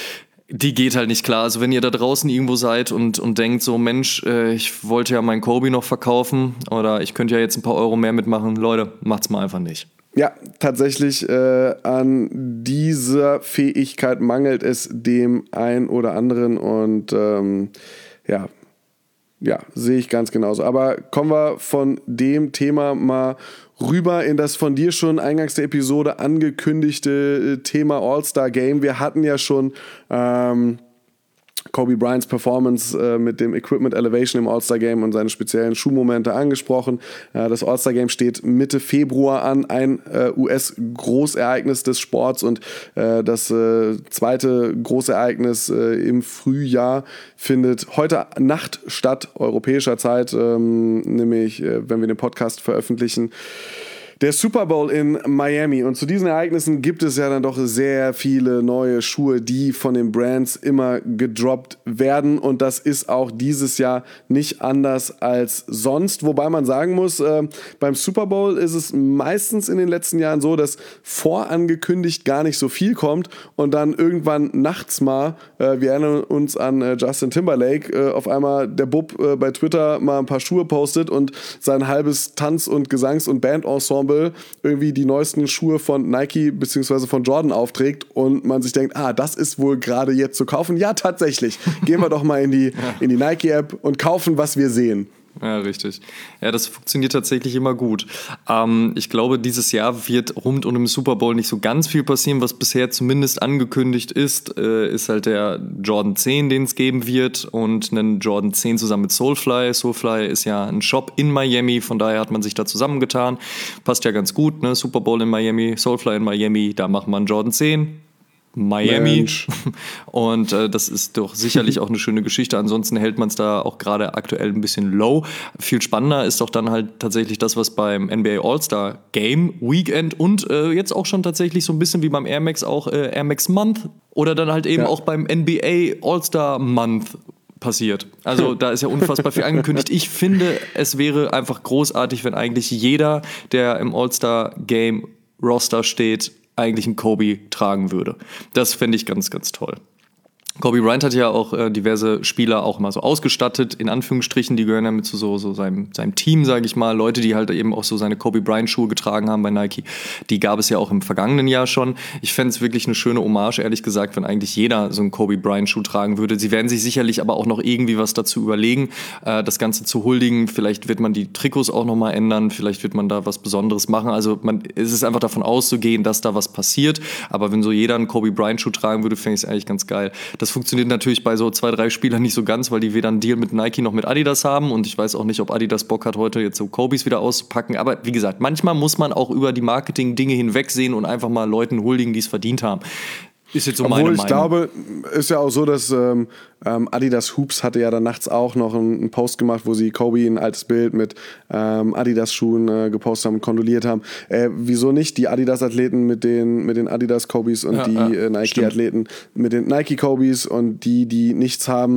die geht halt nicht klar. Also wenn ihr da draußen irgendwo seid und denkt so, Mensch, ich wollte ja meinen Kobe noch verkaufen oder ich könnte ja jetzt ein paar Euro mehr mitmachen, Leute, macht's mal einfach nicht. Ja, tatsächlich an dieser Fähigkeit mangelt es dem einen oder anderen und sehe ich ganz genauso. Aber kommen wir von dem Thema mal rüber in das von dir schon eingangs der Episode angekündigte Thema All-Star Game. Wir hatten ja schon Kobe Bryants Performance mit dem Equipment Elevation im All-Star Game und seine speziellen Schuhmomente angesprochen. Das All-Star Game steht Mitte Februar an, ein US-Großereignis des Sports und das zweite Großereignis im Frühjahr findet heute Nacht statt, europäischer Zeit, nämlich wenn wir den Podcast veröffentlichen. Der Super Bowl in Miami. Und zu diesen Ereignissen gibt es ja dann doch sehr viele neue Schuhe, die von den Brands immer gedroppt werden. Und das ist auch dieses Jahr nicht anders als sonst. Wobei man sagen muss, beim Super Bowl ist es meistens in den letzten Jahren so, dass vorangekündigt gar nicht so viel kommt und dann irgendwann nachts mal, wir erinnern uns an Justin Timberlake, auf einmal der Bub bei Twitter mal ein paar Schuhe postet und sein halbes Tanz- und Gesangs- und Bandensemble irgendwie die neuesten Schuhe von Nike bzw. von Jordan aufträgt und man sich denkt, das ist wohl gerade jetzt zu kaufen. Ja, tatsächlich. Gehen wir doch mal in die Nike-App und kaufen, was wir sehen. Ja, richtig. Ja, das funktioniert tatsächlich immer gut. Ich glaube, dieses Jahr wird rund um den Super Bowl nicht so ganz viel passieren. Was bisher zumindest angekündigt ist, ist halt der Jordan 10, den es geben wird und einen Jordan 10 zusammen mit Soulfly. Soulfly ist ja ein Shop in Miami, von daher hat man sich da zusammengetan. Passt ja ganz gut, ne? Super Bowl in Miami, Soulfly in Miami, da macht man Jordan 10. Miami. Mensch. Und das ist doch sicherlich auch eine schöne Geschichte. Ansonsten hält man es da auch gerade aktuell ein bisschen low. Viel spannender ist doch dann halt tatsächlich das, was beim NBA All-Star Game Weekend und jetzt auch schon tatsächlich so ein bisschen wie beim Air Max auch Air Max Month oder dann halt eben auch beim NBA All-Star Month passiert. Also da ist ja unfassbar viel angekündigt. Ich finde, es wäre einfach großartig, wenn eigentlich jeder, der im All-Star Game Roster steht, eigentlich einen Kobe tragen würde. Das fände ich ganz, ganz toll. Kobe Bryant hat ja auch diverse Spieler auch mal so ausgestattet, in Anführungsstrichen, die gehören ja mit zu so seinem Team, sage ich mal. Leute, die halt eben auch so seine Kobe Bryant Schuhe getragen haben bei Nike, die gab es ja auch im vergangenen Jahr schon. Ich fände es wirklich eine schöne Hommage, ehrlich gesagt, wenn eigentlich jeder so einen Kobe Bryant Schuh tragen würde. Sie werden sich sicherlich aber auch noch irgendwie was dazu überlegen, das Ganze zu huldigen. Vielleicht wird man die Trikots auch noch mal ändern, vielleicht wird man da was Besonderes machen. Also es ist einfach davon auszugehen, dass da was passiert. Aber wenn so jeder einen Kobe Bryant Schuh tragen würde, fände ich es eigentlich ganz geil. Das funktioniert natürlich bei so 2, 3 Spielern nicht so ganz, weil die weder einen Deal mit Nike noch mit Adidas haben und ich weiß auch nicht, ob Adidas Bock hat, heute jetzt so Kobes wieder auszupacken, aber wie gesagt, manchmal muss man auch über die Marketing-Dinge hinwegsehen und einfach mal Leuten huldigen, die es verdient haben. Ist jetzt so meine Meinung. Ich glaube, ist ja auch so, dass Adidas Hoops hatte ja dann nachts auch noch einen Post gemacht, wo sie Kobe ein altes Bild mit Adidas-Schuhen gepostet haben und kondoliert haben. Wieso nicht? Die Adidas-Athleten mit den Adidas-Kobes und die Nike-Athleten mit den Nike-Kobes und die nichts haben,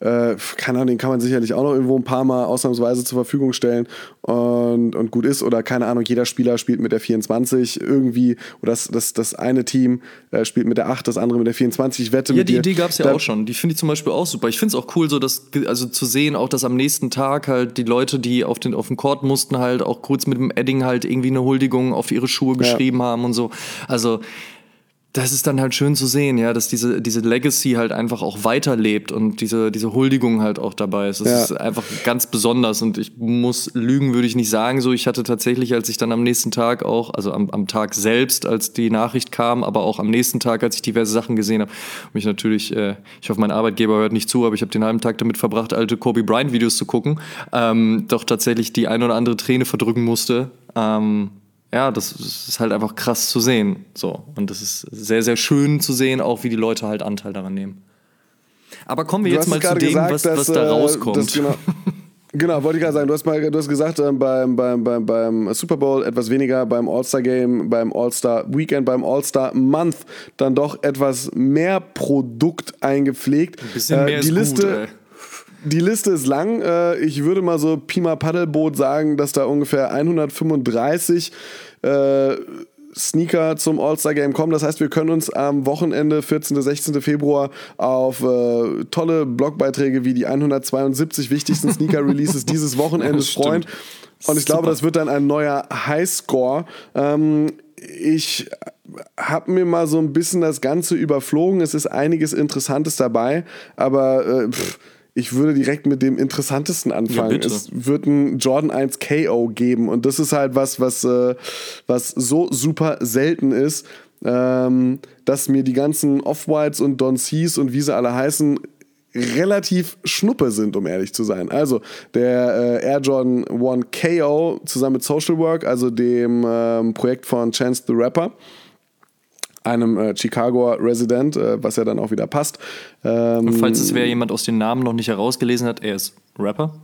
keine Ahnung, den kann man sicherlich auch noch irgendwo ein paar Mal ausnahmsweise zur Verfügung stellen und gut ist. Oder keine Ahnung, jeder Spieler spielt mit der 24 irgendwie, oder das eine Team spielt mit der 8, das andere mit der 24. Ich wette mit dir. Ja, die Idee gab es ja auch schon. Die finde ich zum Beispiel auch super. Ich finde es auch cool, so also zu sehen, auch dass am nächsten Tag halt die Leute, die auf den Court mussten, halt auch kurz mit dem Edding halt irgendwie eine Huldigung auf ihre Schuhe geschrieben haben und so. Also das ist dann halt schön zu sehen, ja, dass diese Legacy halt einfach auch weiterlebt und diese Huldigung halt auch dabei ist. Das ist einfach ganz besonders und ich muss lügen, würde ich nicht sagen so. Ich hatte tatsächlich, als ich dann am nächsten Tag auch, also am Tag selbst, als die Nachricht kam, aber auch am nächsten Tag, als ich diverse Sachen gesehen habe, mich natürlich, ich hoffe, mein Arbeitgeber hört nicht zu, aber ich habe den halben Tag damit verbracht, alte Kobe Bryant Videos zu gucken, doch tatsächlich die ein oder andere Träne verdrücken musste. Ja, das ist halt einfach krass zu sehen. So. Und das ist sehr, sehr schön zu sehen, auch wie die Leute halt Anteil daran nehmen. Aber kommen wir jetzt mal zu dem, gesagt, was da rauskommt. Genau, wollte ich gerade sagen. Du hast gesagt, beim Super Bowl etwas weniger, beim All-Star Game, beim All-Star Weekend, beim All-Star Month dann doch etwas mehr Produkt eingepflegt. Ein bisschen mehr ist Liste, gut, ey. Die Liste ist lang. Ich würde mal so Pi mal Paddelboot sagen, dass da ungefähr 135 Sneaker zum All-Star-Game kommen. Das heißt, wir können uns am Wochenende, 14. 16. Februar, auf tolle Blogbeiträge wie die 172 wichtigsten Sneaker-Releases dieses Wochenendes freuen. Und ich glaube, das wird dann ein neuer Highscore. Ich habe mir mal so ein bisschen das Ganze überflogen. Es ist einiges Interessantes dabei, aber ich würde direkt mit dem Interessantesten anfangen. Ja, es wird ein Jordan 1 KO geben und das ist halt was so super selten ist, dass mir die ganzen Off-Whites und Don C's und wie sie alle heißen, relativ schnuppe sind, um ehrlich zu sein. Also der Air Jordan 1 KO zusammen mit Social Work, also dem Projekt von Chance the Rapper, einem Chicagoer Resident, was ja dann auch wieder passt. Und falls es jemand aus den Namen noch nicht herausgelesen hat, er ist Rapper.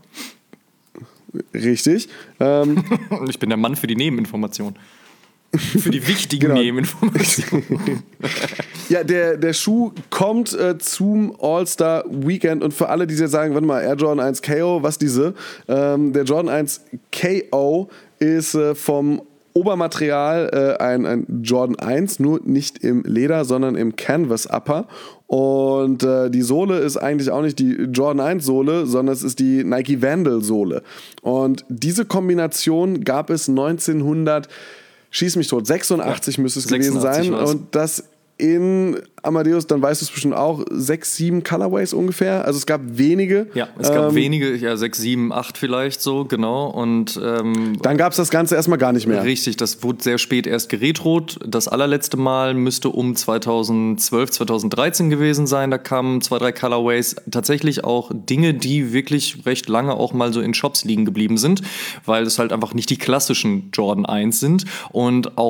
Richtig. Ich bin der Mann für die Nebeninformation. Für die wichtigen Nebeninformationen. Ja, der Schuh kommt zum All-Star Weekend und für alle, die jetzt sagen, warte mal, Air Jordan 1 KO, was diese? Der Jordan 1 KO ist vom Obermaterial ein Jordan 1, nur nicht im Leder, sondern im Canvas Upper. Und die Sohle ist eigentlich auch nicht die Jordan 1 Sohle, sondern es ist die Nike Vandal Sohle. Und diese Kombination gab es 1900, schieß mich tot, 86 müsste es gewesen sein. War's. Und das in Amadeus, dann weißt du es bestimmt auch, 6, 7 Colorways ungefähr. Also es gab wenige. Ja, es gab wenige, 6, 7, 8 vielleicht so, genau. Und dann gab es das Ganze erstmal gar nicht mehr. Richtig, das wurde sehr spät erst geretrot. Das allerletzte Mal müsste um 2012, 2013 gewesen sein. Da kamen 2, 3 Colorways. Tatsächlich auch Dinge, die wirklich recht lange auch mal so in Shops liegen geblieben sind, weil es halt einfach nicht die klassischen Jordan 1 sind und auch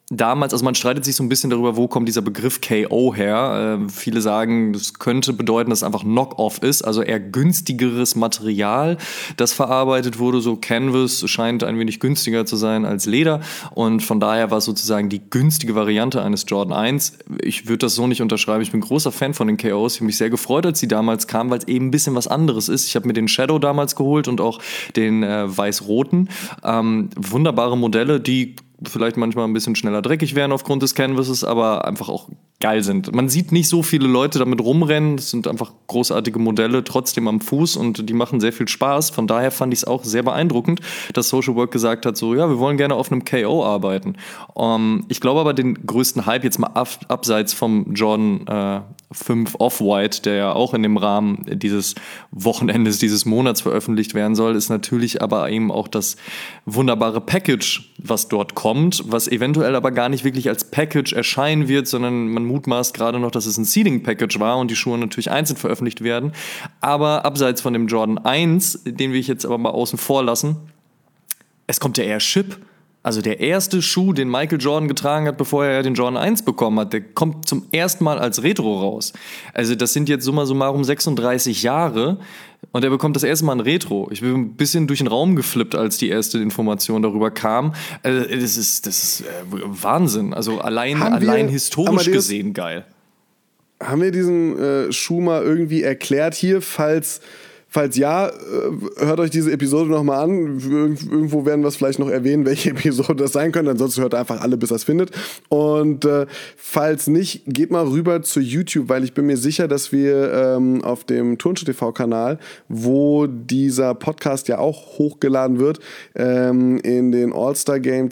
damals, also man streitet sich so ein bisschen darüber, wo kommt dieser Begriff KO her. Viele sagen, das könnte bedeuten, dass es einfach Knock-off ist, also eher günstigeres Material, das verarbeitet wurde. So Canvas scheint ein wenig günstiger zu sein als Leder und von daher war es sozusagen die günstige Variante eines Jordan 1. Ich würde das so nicht unterschreiben. Ich bin großer Fan von den KOs. Ich habe mich sehr gefreut, als die damals kamen, weil es eben ein bisschen was anderes ist. Ich habe mir den Shadow damals geholt und auch den weiß-roten. Wunderbare Modelle, die vielleicht manchmal ein bisschen schneller dreckig werden aufgrund des Canvases, aber einfach auch geil sind. Man sieht nicht so viele Leute damit rumrennen, das sind einfach großartige Modelle, trotzdem am Fuß und die machen sehr viel Spaß. Von daher fand ich es auch sehr beeindruckend, dass Social Work gesagt hat, so ja, wir wollen gerne auf einem KO arbeiten. Ich glaube aber, den größten Hype jetzt mal abseits vom Jordan 5 Off-White, der ja auch in dem Rahmen dieses Wochenendes, dieses Monats veröffentlicht werden soll, ist natürlich aber eben auch das wunderbare Package, was dort kommt, was eventuell aber gar nicht wirklich als Package erscheinen wird, sondern man mutmaßt gerade noch, dass es ein Seeding-Package war und die Schuhe natürlich einzeln veröffentlicht werden. Aber abseits von dem Jordan 1, den wir jetzt aber mal außen vor lassen, es kommt der Air Ship. Also der erste Schuh, den Michael Jordan getragen hat, bevor er den Jordan 1 bekommen hat, der kommt zum ersten Mal als Retro raus. Also das sind jetzt summa summarum 36 Jahre und er bekommt das erste Mal ein Retro. Ich bin ein bisschen durch den Raum geflippt, als die erste Information darüber kam. Das ist Wahnsinn. Also allein historisch gesehen geil. Haben wir diesen Schuh mal irgendwie erklärt hier, Falls ja, hört euch diese Episode nochmal an. Irgendwo werden wir es vielleicht noch erwähnen, welche Episode das sein könnte. Ansonsten hört einfach alle, bis ihr es findet. Und falls nicht, geht mal rüber zu YouTube, weil ich bin mir sicher, dass wir auf dem Turnschuh TV-Kanal, wo dieser Podcast ja auch hochgeladen wird, in den All-Star Game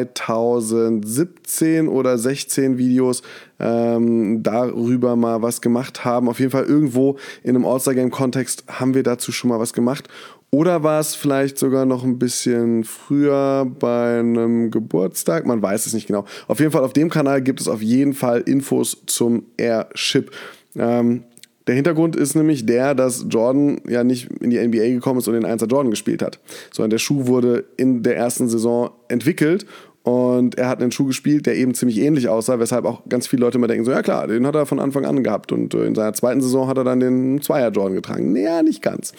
2017 oder 16 Videos darüber mal was gemacht haben. Auf jeden Fall irgendwo in einem All-Star-Game-Kontext haben wir dazu schon mal was gemacht. Oder war es vielleicht sogar noch ein bisschen früher bei einem Geburtstag? Man weiß es nicht genau. Auf jeden Fall auf dem Kanal gibt es auf jeden Fall Infos zum Airship. Der Hintergrund ist nämlich der, dass Jordan ja nicht in die NBA gekommen ist und den 1er Jordan gespielt hat, sondern der Schuh wurde in der ersten Saison entwickelt. Und er hat einen Schuh gespielt, der eben ziemlich ähnlich aussah, weshalb auch ganz viele Leute immer denken, so ja klar, den hat er von Anfang an gehabt. Und in seiner zweiten Saison hat er dann den 2er Jordan getragen. Naja, nicht ganz.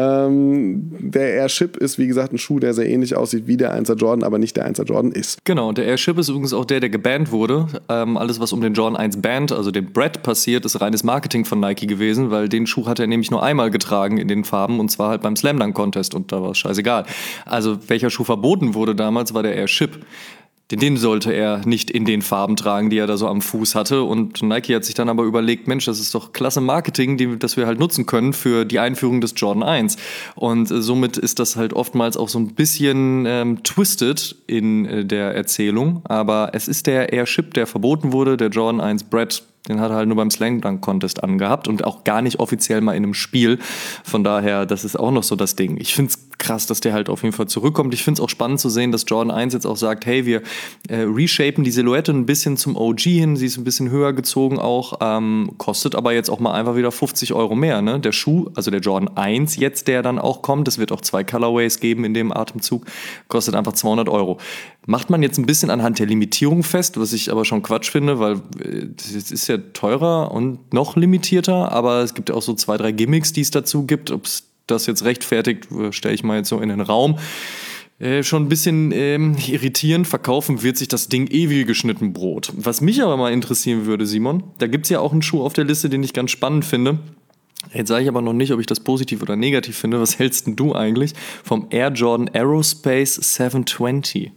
Der Airship ist, wie gesagt, ein Schuh, der sehr ähnlich aussieht wie der 1er Jordan, aber nicht der 1er Jordan ist. Genau, und der Airship ist übrigens auch der gebannt wurde. Alles, was um den Jordan 1 Band, also den Brett, passiert, ist reines Marketing von Nike gewesen, weil den Schuh hat er nämlich nur einmal getragen in den Farben und zwar halt beim Slam Dunk Contest und da war es scheißegal. Also welcher Schuh verboten wurde damals, war der Airship. Den sollte er nicht in den Farben tragen, die er da so am Fuß hatte. Und Nike hat sich dann aber überlegt, Mensch, das ist doch klasse Marketing, das wir halt nutzen können für die Einführung des Jordan 1. Und somit ist das halt oftmals auch so ein bisschen twisted in der Erzählung. Aber es ist der Airship, der verboten wurde, der Jordan 1 Brett. Den hat er halt nur beim Slam Dunk Contest angehabt und auch gar nicht offiziell mal in einem Spiel. Von daher, das ist auch noch so das Ding. Ich finde es krass, dass der halt auf jeden Fall zurückkommt. Ich finde es auch spannend zu sehen, dass Jordan 1 jetzt auch sagt, hey, wir reshapen die Silhouette ein bisschen zum OG hin. Sie ist ein bisschen höher gezogen auch, kostet aber jetzt auch mal einfach wieder 50 € mehr. Ne? Der Schuh, also der Jordan 1 jetzt, der dann auch kommt, es wird auch 2 Colorways geben in dem Atemzug, kostet einfach 200 €. Macht man jetzt ein bisschen anhand der Limitierung fest, was ich aber schon Quatsch finde, weil das ist ja teurer und noch limitierter, aber es gibt ja auch so 2, 3 Gimmicks, die es dazu gibt. Ob es das jetzt rechtfertigt, stelle ich mal jetzt so in den Raum. Schon ein bisschen irritierend. Verkaufen wird sich das Ding wie geschnitten Brot. Was mich aber mal interessieren würde, Simon, da gibt es ja auch einen Schuh auf der Liste, den ich ganz spannend finde. Jetzt sage ich aber noch nicht, ob ich das positiv oder negativ finde. Was hältst denn du eigentlich vom Air Jordan Aerospace 720?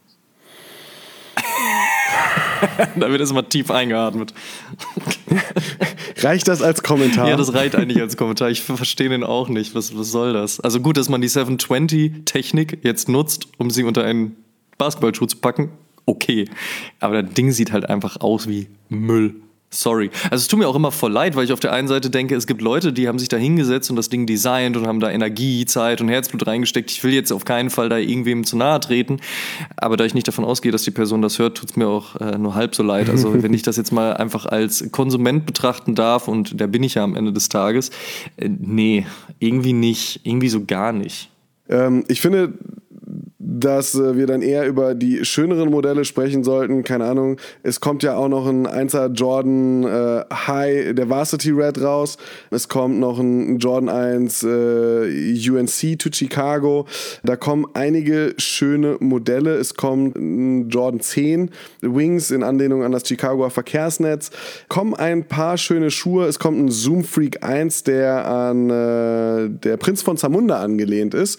Da wird erstmal tief eingeatmet. Reicht das als Kommentar? Ja, das reicht eigentlich als Kommentar. Ich verstehe den auch nicht. Was soll das? Also gut, dass man die 720-Technik jetzt nutzt, um sie unter einen Basketballschuh zu packen. Okay. Aber das Ding sieht halt einfach aus wie Müll. Sorry. Also es tut mir auch immer voll leid, weil ich auf der einen Seite denke, es gibt Leute, die haben sich da hingesetzt und das Ding designt und haben da Energie, Zeit und Herzblut reingesteckt. Ich will jetzt auf keinen Fall da irgendwem zu nahe treten. Aber da ich nicht davon ausgehe, dass die Person das hört, tut es mir auch nur halb so leid. Also wenn ich das jetzt mal einfach als Konsument betrachten darf, und der bin ich ja am Ende des Tages, nee, irgendwie nicht. Irgendwie so gar nicht. Ich finde, dass wir dann eher über die schöneren Modelle sprechen sollten. Keine Ahnung, es kommt ja auch noch ein 1er Jordan High, der Varsity Red raus. Es kommt noch ein Jordan 1 UNC to Chicago. Da kommen einige schöne Modelle. Es kommt ein Jordan 10 Wings in Anlehnung an das Chicagoer Verkehrsnetz. Kommen ein paar schöne Schuhe. Es kommt ein Zoom Freak 1, der an der Prinz von Zamunda angelehnt ist.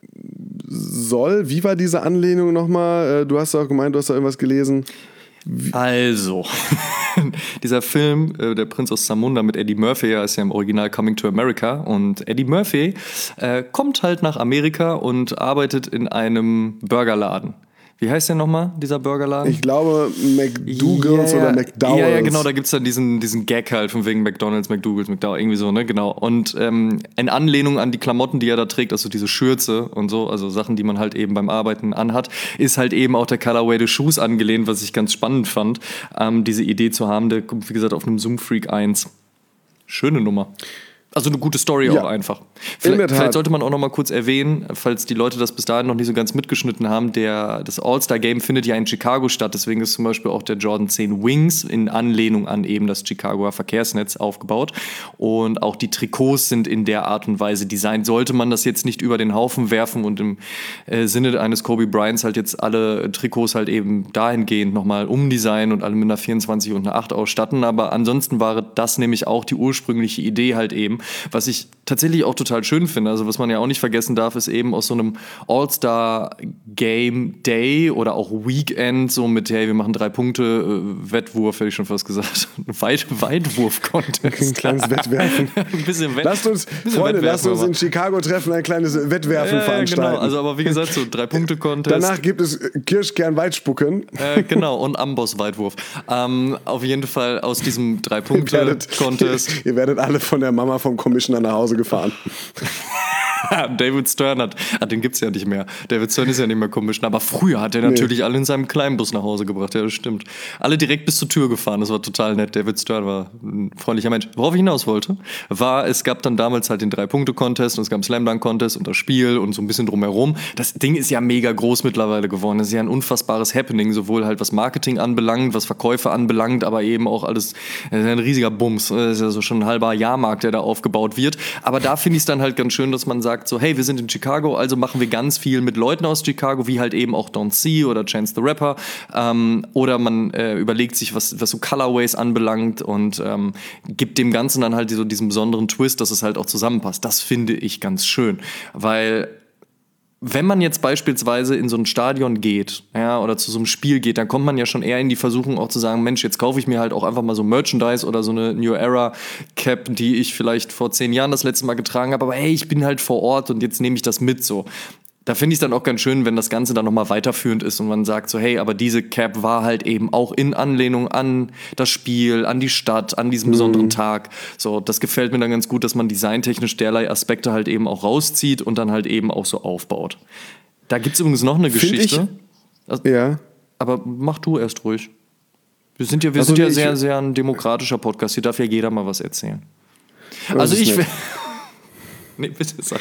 Wie war diese Anlehnung nochmal? Du hast auch gemeint, du hast da irgendwas gelesen. Also, dieser Film, der Prinz aus Zamunda mit Eddie Murphy, ist ja im Original Coming to America. Und Eddie Murphy kommt halt nach Amerika und arbeitet in einem Burgerladen. Wie heißt der nochmal, dieser Burgerladen? Ich glaube McDougal's oder McDowell's. Ja, genau, da gibt's dann diesen Gag halt von wegen McDonald's, McDougal's, McDowell, irgendwie so, ne, genau. Und in Anlehnung an die Klamotten, die er da trägt, also diese Schürze und so, also Sachen, die man halt eben beim Arbeiten anhat, ist halt eben auch der Colorway des Schuhs angelehnt, was ich ganz spannend fand, diese Idee zu haben. Der kommt, wie gesagt, auf einem Zoom Freak 1. Schöne Nummer. Also eine gute Story auch einfach. Vielleicht sollte man auch noch mal kurz erwähnen, falls die Leute das bis dahin noch nicht so ganz mitgeschnitten haben, das All-Star-Game findet ja in Chicago statt, deswegen ist zum Beispiel auch der Jordan 10 Wings in Anlehnung an eben das Chicagoer Verkehrsnetz aufgebaut und auch die Trikots sind in der Art und Weise designt. Sollte man das jetzt nicht über den Haufen werfen und im Sinne eines Kobe Bryants halt jetzt alle Trikots halt eben dahingehend nochmal umdesignen und alle mit einer 24 und einer 8 ausstatten, aber ansonsten war das nämlich auch die ursprüngliche Idee halt eben. Was ich tatsächlich auch total schön finde, also was man ja auch nicht vergessen darf, ist eben aus so einem All-Star-Game Day oder auch Weekend, so mit, hey, wir machen 3 Punkte, Wettwurf, hätte ich schon fast gesagt, Weitwurf-Contest. Ein kleines Wettwerfen. Lasst uns in Chicago treffen, ein kleines Wettwerfen veranstalten. Genau, also aber wie gesagt, so 3-Punkte-Contest. Danach gibt es Kirschkern-Weitspucken. Genau, und Amboss-Weitwurf. Auf jeden Fall aus diesem 3-Punkte-Contest. Ihr werdet alle von der Mama vom Commissioner nach Hause gefahren. David Stern den gibt's ja nicht mehr. David Stern ist ja nicht mehr Commissioner, aber früher hat er natürlich alle in seinem kleinen Bus nach Hause gebracht, ja, das stimmt. Alle direkt bis zur Tür gefahren, das war total nett. David Stern war ein freundlicher Mensch. Worauf ich hinaus wollte, es gab dann damals halt den 3-Punkte-Contest und es gab einen Slam-Dunk-Contest und das Spiel und so ein bisschen drumherum. Das Ding ist ja mega groß mittlerweile geworden. Das ist ja ein unfassbares Happening, sowohl halt was Marketing anbelangt, was Verkäufe anbelangt, aber eben auch alles, das ist ein riesiger Bums. Das ist ja so schon ein halber Jahrmarkt, der da aufgebaut wird. Aber da finde ich es dann halt ganz schön, dass man sagt, so, hey, wir sind in Chicago, also machen wir ganz viel mit Leuten aus Chicago, wie halt eben auch Don C oder Chance the Rapper. Oder man überlegt sich, was so Colorways anbelangt und gibt dem Ganzen dann halt so diesen besonderen Twist, dass es halt auch zusammenpasst. Das finde ich ganz schön, weil wenn man jetzt beispielsweise in so ein Stadion geht, ja, oder zu so einem Spiel geht, dann kommt man ja schon eher in die Versuchung auch zu sagen, Mensch, jetzt kaufe ich mir halt auch einfach mal so Merchandise oder so eine New Era Cap, die ich vielleicht vor 10 Jahren das letzte Mal getragen habe, aber hey, ich bin halt vor Ort und jetzt nehme ich das mit so. Da finde ich es dann auch ganz schön, wenn das Ganze dann nochmal weiterführend ist und man sagt so, hey, aber diese Cap war halt eben auch in Anlehnung an das Spiel, an die Stadt, an diesem besonderen Tag. So, das gefällt mir dann ganz gut, dass man designtechnisch derlei Aspekte halt eben auch rauszieht und dann halt eben auch so aufbaut. Da gibt es übrigens noch eine Geschichte. Ja. Aber mach du erst ruhig. Wir sind ja sehr, sehr ein demokratischer Podcast. Hier darf ja jeder mal was erzählen. Also ich will... Nee, bitte sag.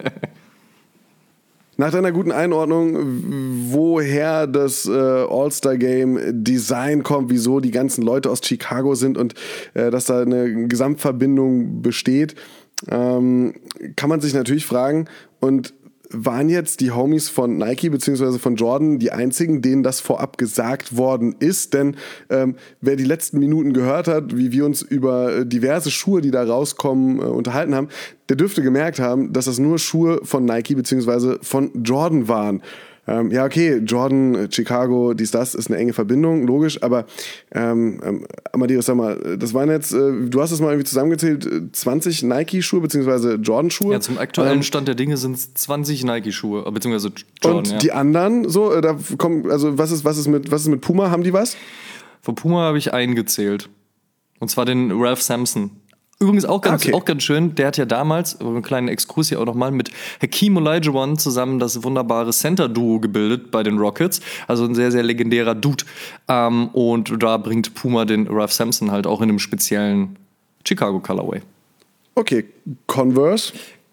Nach deiner guten Einordnung, woher das All-Star-Game-Design kommt, wieso die ganzen Leute aus Chicago sind und dass da eine Gesamtverbindung besteht, kann man sich natürlich fragen, und waren jetzt die Homies von Nike bzw. von Jordan die einzigen, denen das vorab gesagt worden ist? Denn wer die letzten Minuten gehört hat, wie wir uns über diverse Schuhe, die da rauskommen, unterhalten haben, der dürfte gemerkt haben, dass das nur Schuhe von Nike bzw. von Jordan waren. Ja, okay, Jordan, Chicago, das ist eine enge Verbindung, logisch, aber Amadeus, sag mal, das waren jetzt, du hast es mal irgendwie zusammengezählt, 20 Nike-Schuhe bzw. Jordan-Schuhe. Ja, zum aktuellen Stand der Dinge sind es 20 Nike-Schuhe, bzw. Jordan, und die anderen, so, da kommen, also was ist mit Puma, haben die was? Von Puma habe ich eingezählt. Und zwar den Ralph Sampson. Übrigens auch ganz schön, der hat ja damals, einen kleinen Exkurs hier auch nochmal, mit Hakeem Olajuwon zusammen das wunderbare Center-Duo gebildet bei den Rockets. Also ein sehr, sehr legendärer Dude. Und da bringt Puma den Ralph Sampson halt auch in einem speziellen Chicago Colorway. Okay, Converse?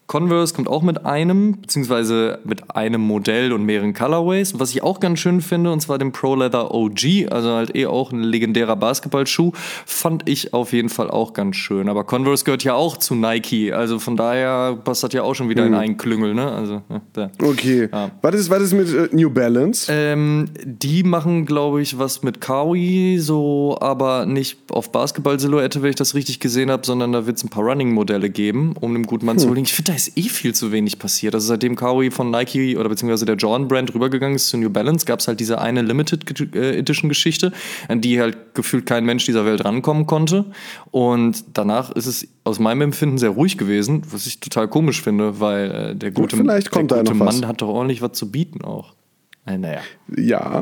Converse kommt auch mit einem, beziehungsweise mit einem Modell und mehreren Colorways. Was ich auch ganz schön finde, und zwar den Pro Leather OG, also halt auch ein legendärer Basketballschuh, fand ich auf jeden Fall auch ganz schön. Aber Converse gehört ja auch zu Nike, also von daher passt das ja auch schon wieder in einen Klüngel, ne? Also, ja. Okay. Ja. Was ist mit New Balance? Die machen, glaube ich, was mit Kawi, so, aber nicht auf Basketball-Silhouette, wenn ich das richtig gesehen habe, sondern da wird es ein paar Running-Modelle geben, um einen guten Mann zu holen. Ich finde, da ist viel zu wenig passiert. Also seitdem Kawi von Nike oder beziehungsweise der Jordan-Brand rübergegangen ist zu New Balance, gab es halt diese eine Limited Edition-Geschichte, an die halt gefühlt kein Mensch dieser Welt rankommen konnte. Und danach ist es aus meinem Empfinden sehr ruhig gewesen, was ich total komisch finde, weil der gute Mann hat doch ordentlich was zu bieten auch. Naja. Ja,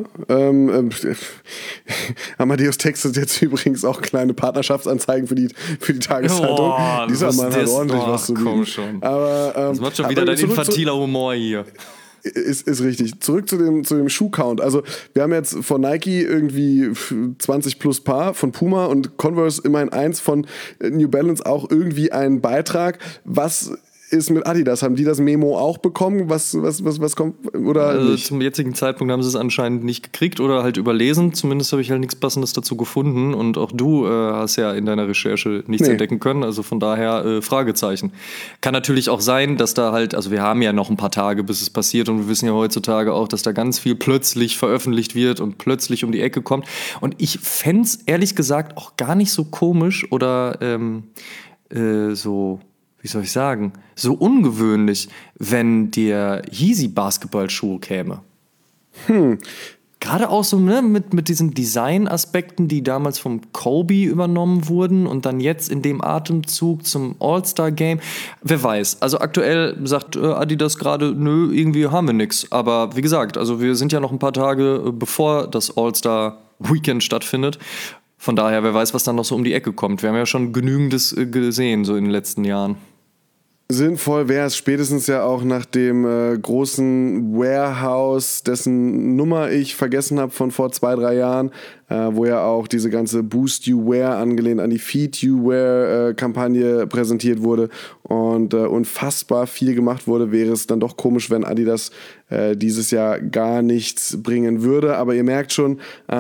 Amadeus textet jetzt übrigens auch kleine Partnerschaftsanzeigen für die Tageszeitung. Dieser Mann hat ordentlich was zu bieten. Komm schon. Aber, das macht schon wieder dein infantiler Humor hier. Ist richtig. Zurück zu dem Schuhcount. Also wir haben jetzt von Nike irgendwie 20 plus Paar, von Puma und Converse immerhin 1, von New Balance auch irgendwie einen Beitrag. Was ist mit Adidas? Haben die das Memo auch bekommen? Was kommt? Oder also nicht? Zum jetzigen Zeitpunkt haben sie es anscheinend nicht gekriegt oder halt überlesen. Zumindest habe ich halt nichts Passendes dazu gefunden. Und auch du hast ja in deiner Recherche nichts entdecken können. Also von daher Fragezeichen. Kann natürlich auch sein, dass da halt, also wir haben ja noch ein paar Tage, bis es passiert. Und wir wissen ja heutzutage auch, dass da ganz viel plötzlich veröffentlicht wird und plötzlich um die Ecke kommt. Und ich fände es ehrlich gesagt auch gar nicht so komisch oder so... wie soll ich sagen, so ungewöhnlich, wenn der Yeezy-Basketballschuh käme. Gerade auch so mit diesen Design-Aspekten, die damals vom Kobe übernommen wurden und dann jetzt in dem Atemzug zum All-Star-Game. Wer weiß. Also aktuell sagt Adidas gerade, nö, irgendwie haben wir nix. Aber wie gesagt, also wir sind ja noch ein paar Tage, bevor das All-Star-Weekend stattfindet. Von daher, wer weiß, was dann noch so um die Ecke kommt. Wir haben ja schon Genügendes gesehen, so in den letzten Jahren. Sinnvoll wäre es spätestens ja auch nach dem großen Warehouse, dessen Nummer ich vergessen habe von vor 2-3 Jahren, wo ja auch diese ganze Boost You Wear angelehnt an die Feed You Wear Kampagne präsentiert wurde und unfassbar viel gemacht wurde, wäre es dann doch komisch, wenn Adidas dieses Jahr gar nichts bringen würde. Aber ihr merkt schon,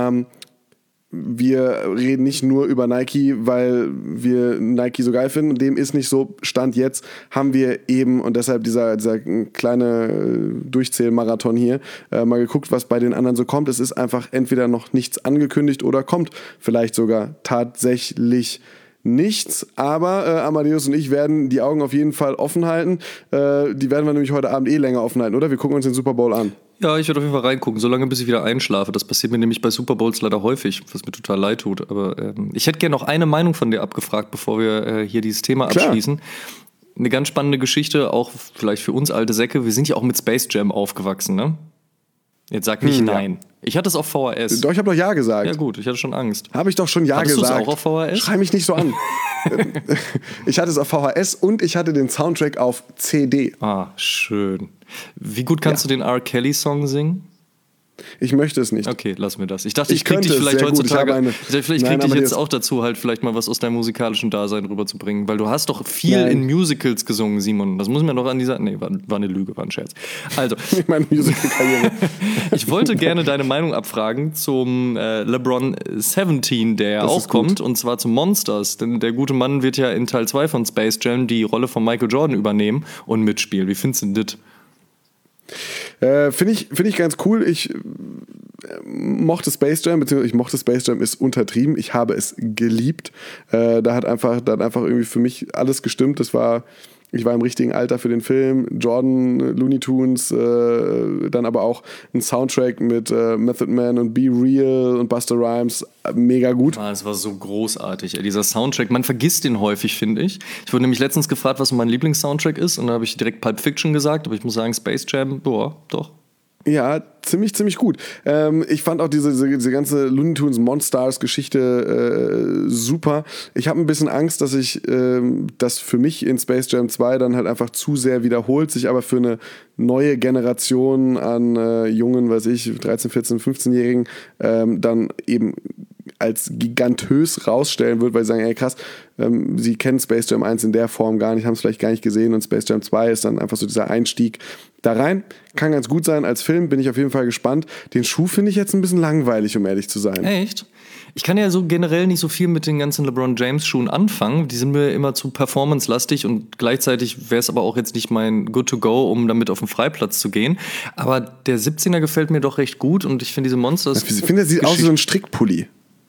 wir reden nicht nur über Nike, weil wir Nike so geil finden. Dem ist nicht so. Stand jetzt haben wir eben, und deshalb dieser kleine Durchzählmarathon hier, mal geguckt, was bei den anderen so kommt. Es ist einfach entweder noch nichts angekündigt oder kommt vielleicht sogar tatsächlich nichts. Aber Amadeus und ich werden die Augen auf jeden Fall offen halten. Die werden wir nämlich heute Abend länger offen halten, oder? Wir gucken uns den Super Bowl an. Ja, ich werde auf jeden Fall reingucken, solange bis ich wieder einschlafe. Das passiert mir nämlich bei Super Bowls leider häufig, was mir total leid tut. Aber ich hätte gerne noch eine Meinung von dir abgefragt, bevor wir hier dieses Thema abschließen. Eine ganz spannende Geschichte, auch vielleicht für uns alte Säcke. Wir sind ja auch mit Space Jam aufgewachsen, ne? Jetzt sag nicht nein. Ja. Ich hatte es auf VHS. Doch, ich habe doch ja gesagt. Ja gut, ich hatte schon Angst. Habe ich doch schon ja Hattest gesagt. Hattest du es auch auf VHS? Schrei mich nicht so an. Ich hatte es auf VHS und ich hatte den Soundtrack auf CD. Ah, schön. Wie gut kannst du den R. Kelly-Song singen? Ich möchte es nicht. Okay, lass mir das. Ich dachte, ich krieg dich vielleicht heutzutage. Vielleicht krieg dich jetzt auch dazu, halt vielleicht mal was aus deinem musikalischen Dasein rüberzubringen. Weil du hast doch viel in Musicals gesungen, Simon. Das muss mir noch an dieser. Nee, war eine Lüge, war ein Scherz. Also. Meine Musical-Karriere. Ich wollte gerne deine Meinung abfragen zum LeBron 17, der das auch kommt. Und zwar zum Monsters. Denn der gute Mann wird ja in Teil 2 von Space Jam die Rolle von Michael Jordan übernehmen und mitspielen. Wie findest du das? Finde ich ganz cool. Ich mochte Space Jam, beziehungsweise ich mochte Space Jam ist untertrieben. Ich habe es geliebt. Da hat einfach irgendwie für mich alles gestimmt. Ich war im richtigen Alter für den Film. Jordan, Looney Tunes, dann aber auch ein Soundtrack mit Method Man und Be Real und Busta Rhymes. Mega gut. Es war so großartig, dieser Soundtrack. Man vergisst den häufig, finde ich. Ich wurde nämlich letztens gefragt, was mein Lieblingssoundtrack ist. Und da habe ich direkt Pulp Fiction gesagt. Aber ich muss sagen, Space Jam, boah, doch. Ja, ziemlich gut. Ich fand auch diese ganze Looney Tunes Monstars-Geschichte super. Ich habe ein bisschen Angst, dass sich das für mich in Space Jam 2 dann halt einfach zu sehr wiederholt, sich aber für eine neue Generation an jungen, 13, 14, 15-Jährigen dann eben als gigantös rausstellen wird, weil sie sagen, ey krass, sie kennen Space Jam 1 in der Form gar nicht, haben es vielleicht gar nicht gesehen und Space Jam 2 ist dann einfach so dieser Einstieg da rein. Kann ganz gut sein als Film, bin ich auf jeden Fall gespannt. Den Schuh finde ich jetzt ein bisschen langweilig, um ehrlich zu sein. Echt? Ich kann ja so generell nicht so viel mit den ganzen LeBron James Schuhen anfangen. Die sind mir immer zu performance-lastig und gleichzeitig wäre es aber auch jetzt nicht mein Good-to-Go, um damit auf den Freiplatz zu gehen. Aber der 17er gefällt mir doch recht gut und ich finde diese Monsters... Ich finde, der sieht aus wie so ein Strickpulli.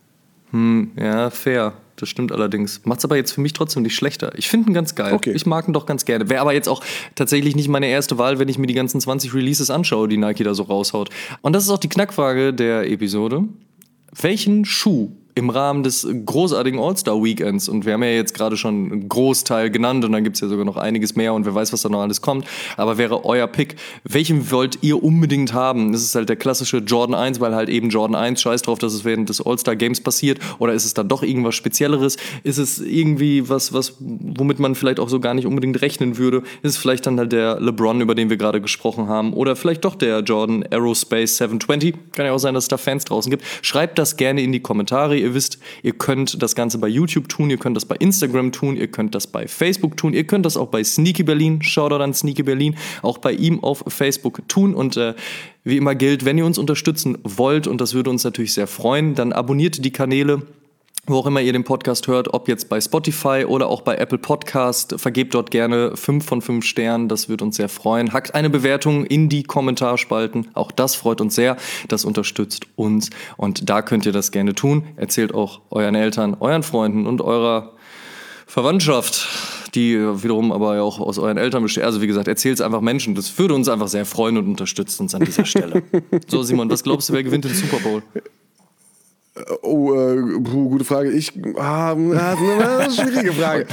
Ja, fair. Das stimmt allerdings. Macht's aber jetzt für mich trotzdem nicht schlechter. Ich finde ihn ganz geil. Okay. Ich mag ihn doch ganz gerne. Wäre aber jetzt auch tatsächlich nicht meine erste Wahl, wenn ich mir die ganzen 20 Releases anschaue, die Nike da so raushaut. Und das ist auch die Knackfrage der Episode. Welchen Schuh im Rahmen des großartigen All-Star-Weekends, und wir haben ja jetzt gerade schon einen Großteil genannt und dann gibt es ja sogar noch einiges mehr und wer weiß, was da noch alles kommt, aber wäre euer Pick, welchen wollt ihr unbedingt haben? Das ist halt der klassische Jordan 1, weil halt eben Jordan 1, scheiß drauf, dass es während des All-Star-Games passiert, oder ist es dann doch irgendwas Spezielleres? Ist es irgendwie was, womit man vielleicht auch so gar nicht unbedingt rechnen würde? Ist es vielleicht dann halt der LeBron, über den wir gerade gesprochen haben, oder vielleicht doch der Jordan Aerospace 720? Kann ja auch sein, dass es da Fans draußen gibt. Schreibt das gerne in die Kommentare. Ihr wisst, ihr könnt das Ganze bei YouTube tun, ihr könnt das bei Instagram tun, ihr könnt das bei Facebook tun, ihr könnt das auch bei Sneaky Berlin, Shoutout an Sneaky Berlin, auch bei ihm auf Facebook tun. Und wie immer gilt, wenn ihr uns unterstützen wollt, und das würde uns natürlich sehr freuen, dann abonniert die Kanäle, wo auch immer ihr den Podcast hört, ob jetzt bei Spotify oder auch bei Apple Podcast, vergebt dort gerne 5 von 5 Sternen, das würde uns sehr freuen. Hackt eine Bewertung in die Kommentarspalten, auch das freut uns sehr, das unterstützt uns und da könnt ihr das gerne tun. Erzählt auch euren Eltern, euren Freunden und eurer Verwandtschaft, die wiederum aber ja auch aus euren Eltern besteht. Also wie gesagt, erzählt es einfach Menschen, das würde uns einfach sehr freuen und unterstützt uns an dieser Stelle. So Simon, was glaubst du, wer gewinnt den Super Bowl? Oh, gute Frage. Das ist eine schwierige Frage.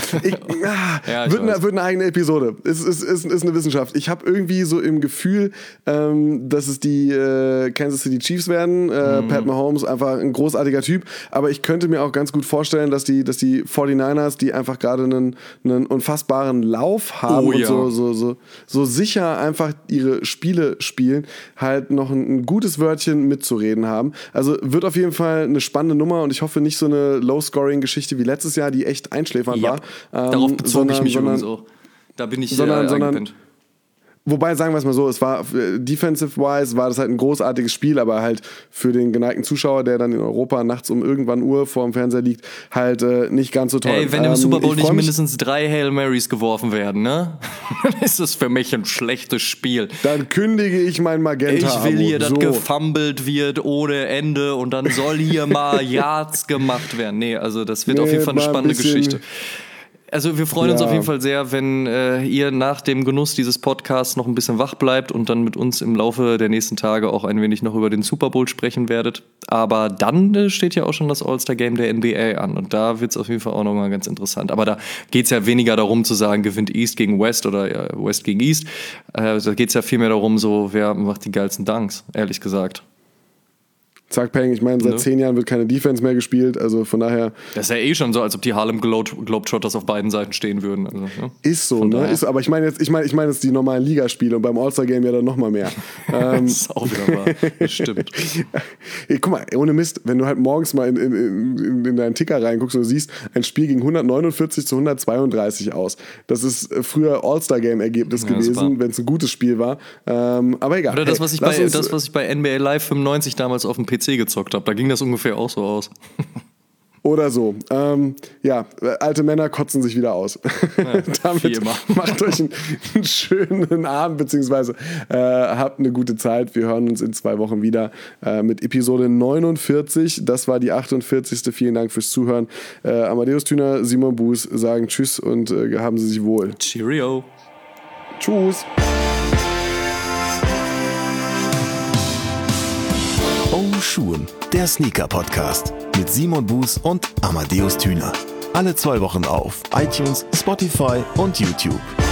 Wird eine eigene Episode. Ist eine Wissenschaft. Ich habe irgendwie so im Gefühl, dass es die Kansas City Chiefs werden. Pat Mahomes, einfach ein großartiger Typ. Aber ich könnte mir auch ganz gut vorstellen, dass die 49ers, die einfach gerade einen unfassbaren Lauf haben und so sicher einfach ihre Spiele spielen, halt noch ein gutes Wörtchen mitzureden haben. Also wird auf jeden Fall eine spannende Nummer und ich hoffe nicht so eine Low-Scoring-Geschichte wie letztes Jahr, die echt einschläfernd war. Darauf bezog ich mich übrigens auch. Da bin ich eingepennt. Wobei, sagen wir es mal so, es war defensive-wise war das halt ein großartiges Spiel, aber halt für den geneigten Zuschauer, der dann in Europa nachts um irgendwann Uhr vor dem Fernseher liegt, halt nicht ganz so toll. Ey, wenn im Super Bowl nicht mindestens 3 Hail Marys geworfen werden, ne? Dann ist das für mich ein schlechtes Spiel. Dann kündige ich mein Magenta-Abo. Ich will hier, dass gefummelt wird ohne Ende und dann soll hier mal Yards gemacht werden. Nee, also das wird auf jeden Fall eine spannende Geschichte. Also wir freuen uns auf jeden Fall sehr, wenn ihr nach dem Genuss dieses Podcasts noch ein bisschen wach bleibt und dann mit uns im Laufe der nächsten Tage auch ein wenig noch über den Super Bowl sprechen werdet. Aber dann steht ja auch schon das All-Star-Game der NBA an und da wird es auf jeden Fall auch nochmal ganz interessant. Aber da geht es ja weniger darum zu sagen, gewinnt East gegen West oder West gegen East. Da geht es ja vielmehr darum, so wer macht die geilsten Dunks, ehrlich gesagt. Zack, Peng, ich meine, seit 10 Jahren wird keine Defense mehr gespielt, also von daher... Das ist ja eh schon so, als ob die Harlem Globetrotters auf beiden Seiten stehen würden. Also, ja. Ist so, ne? Ist, aber ich meine jetzt die normalen Ligaspiele und beim All-Star-Game ja dann nochmal mehr. Das ist auch wieder wahr, das stimmt. Guck mal, ohne Mist, wenn du halt morgens mal in deinen Ticker reinguckst und du siehst, ein Spiel ging 149 zu 132 aus. Das ist früher All-Star-Game-Ergebnis gewesen, wenn es ein gutes Spiel war. Aber egal. Oder das, was ich bei NBA Live 95 damals auf dem PC gezockt habe. Da ging das ungefähr auch so aus. Oder so. Alte Männer kotzen sich wieder aus. Ja, damit macht euch einen schönen Abend, beziehungsweise habt eine gute Zeit. Wir hören uns in 2 Wochen wieder mit Episode 49. Das war die 48. Vielen Dank fürs Zuhören. Amadeus Thüner, Simon Buß sagen Tschüss und haben Sie sich wohl. Cheerio. Tschüss. Schuhen, der Sneaker-Podcast mit Simon Buß und Amadeus Thüner. Alle 2 Wochen auf iTunes, Spotify und YouTube.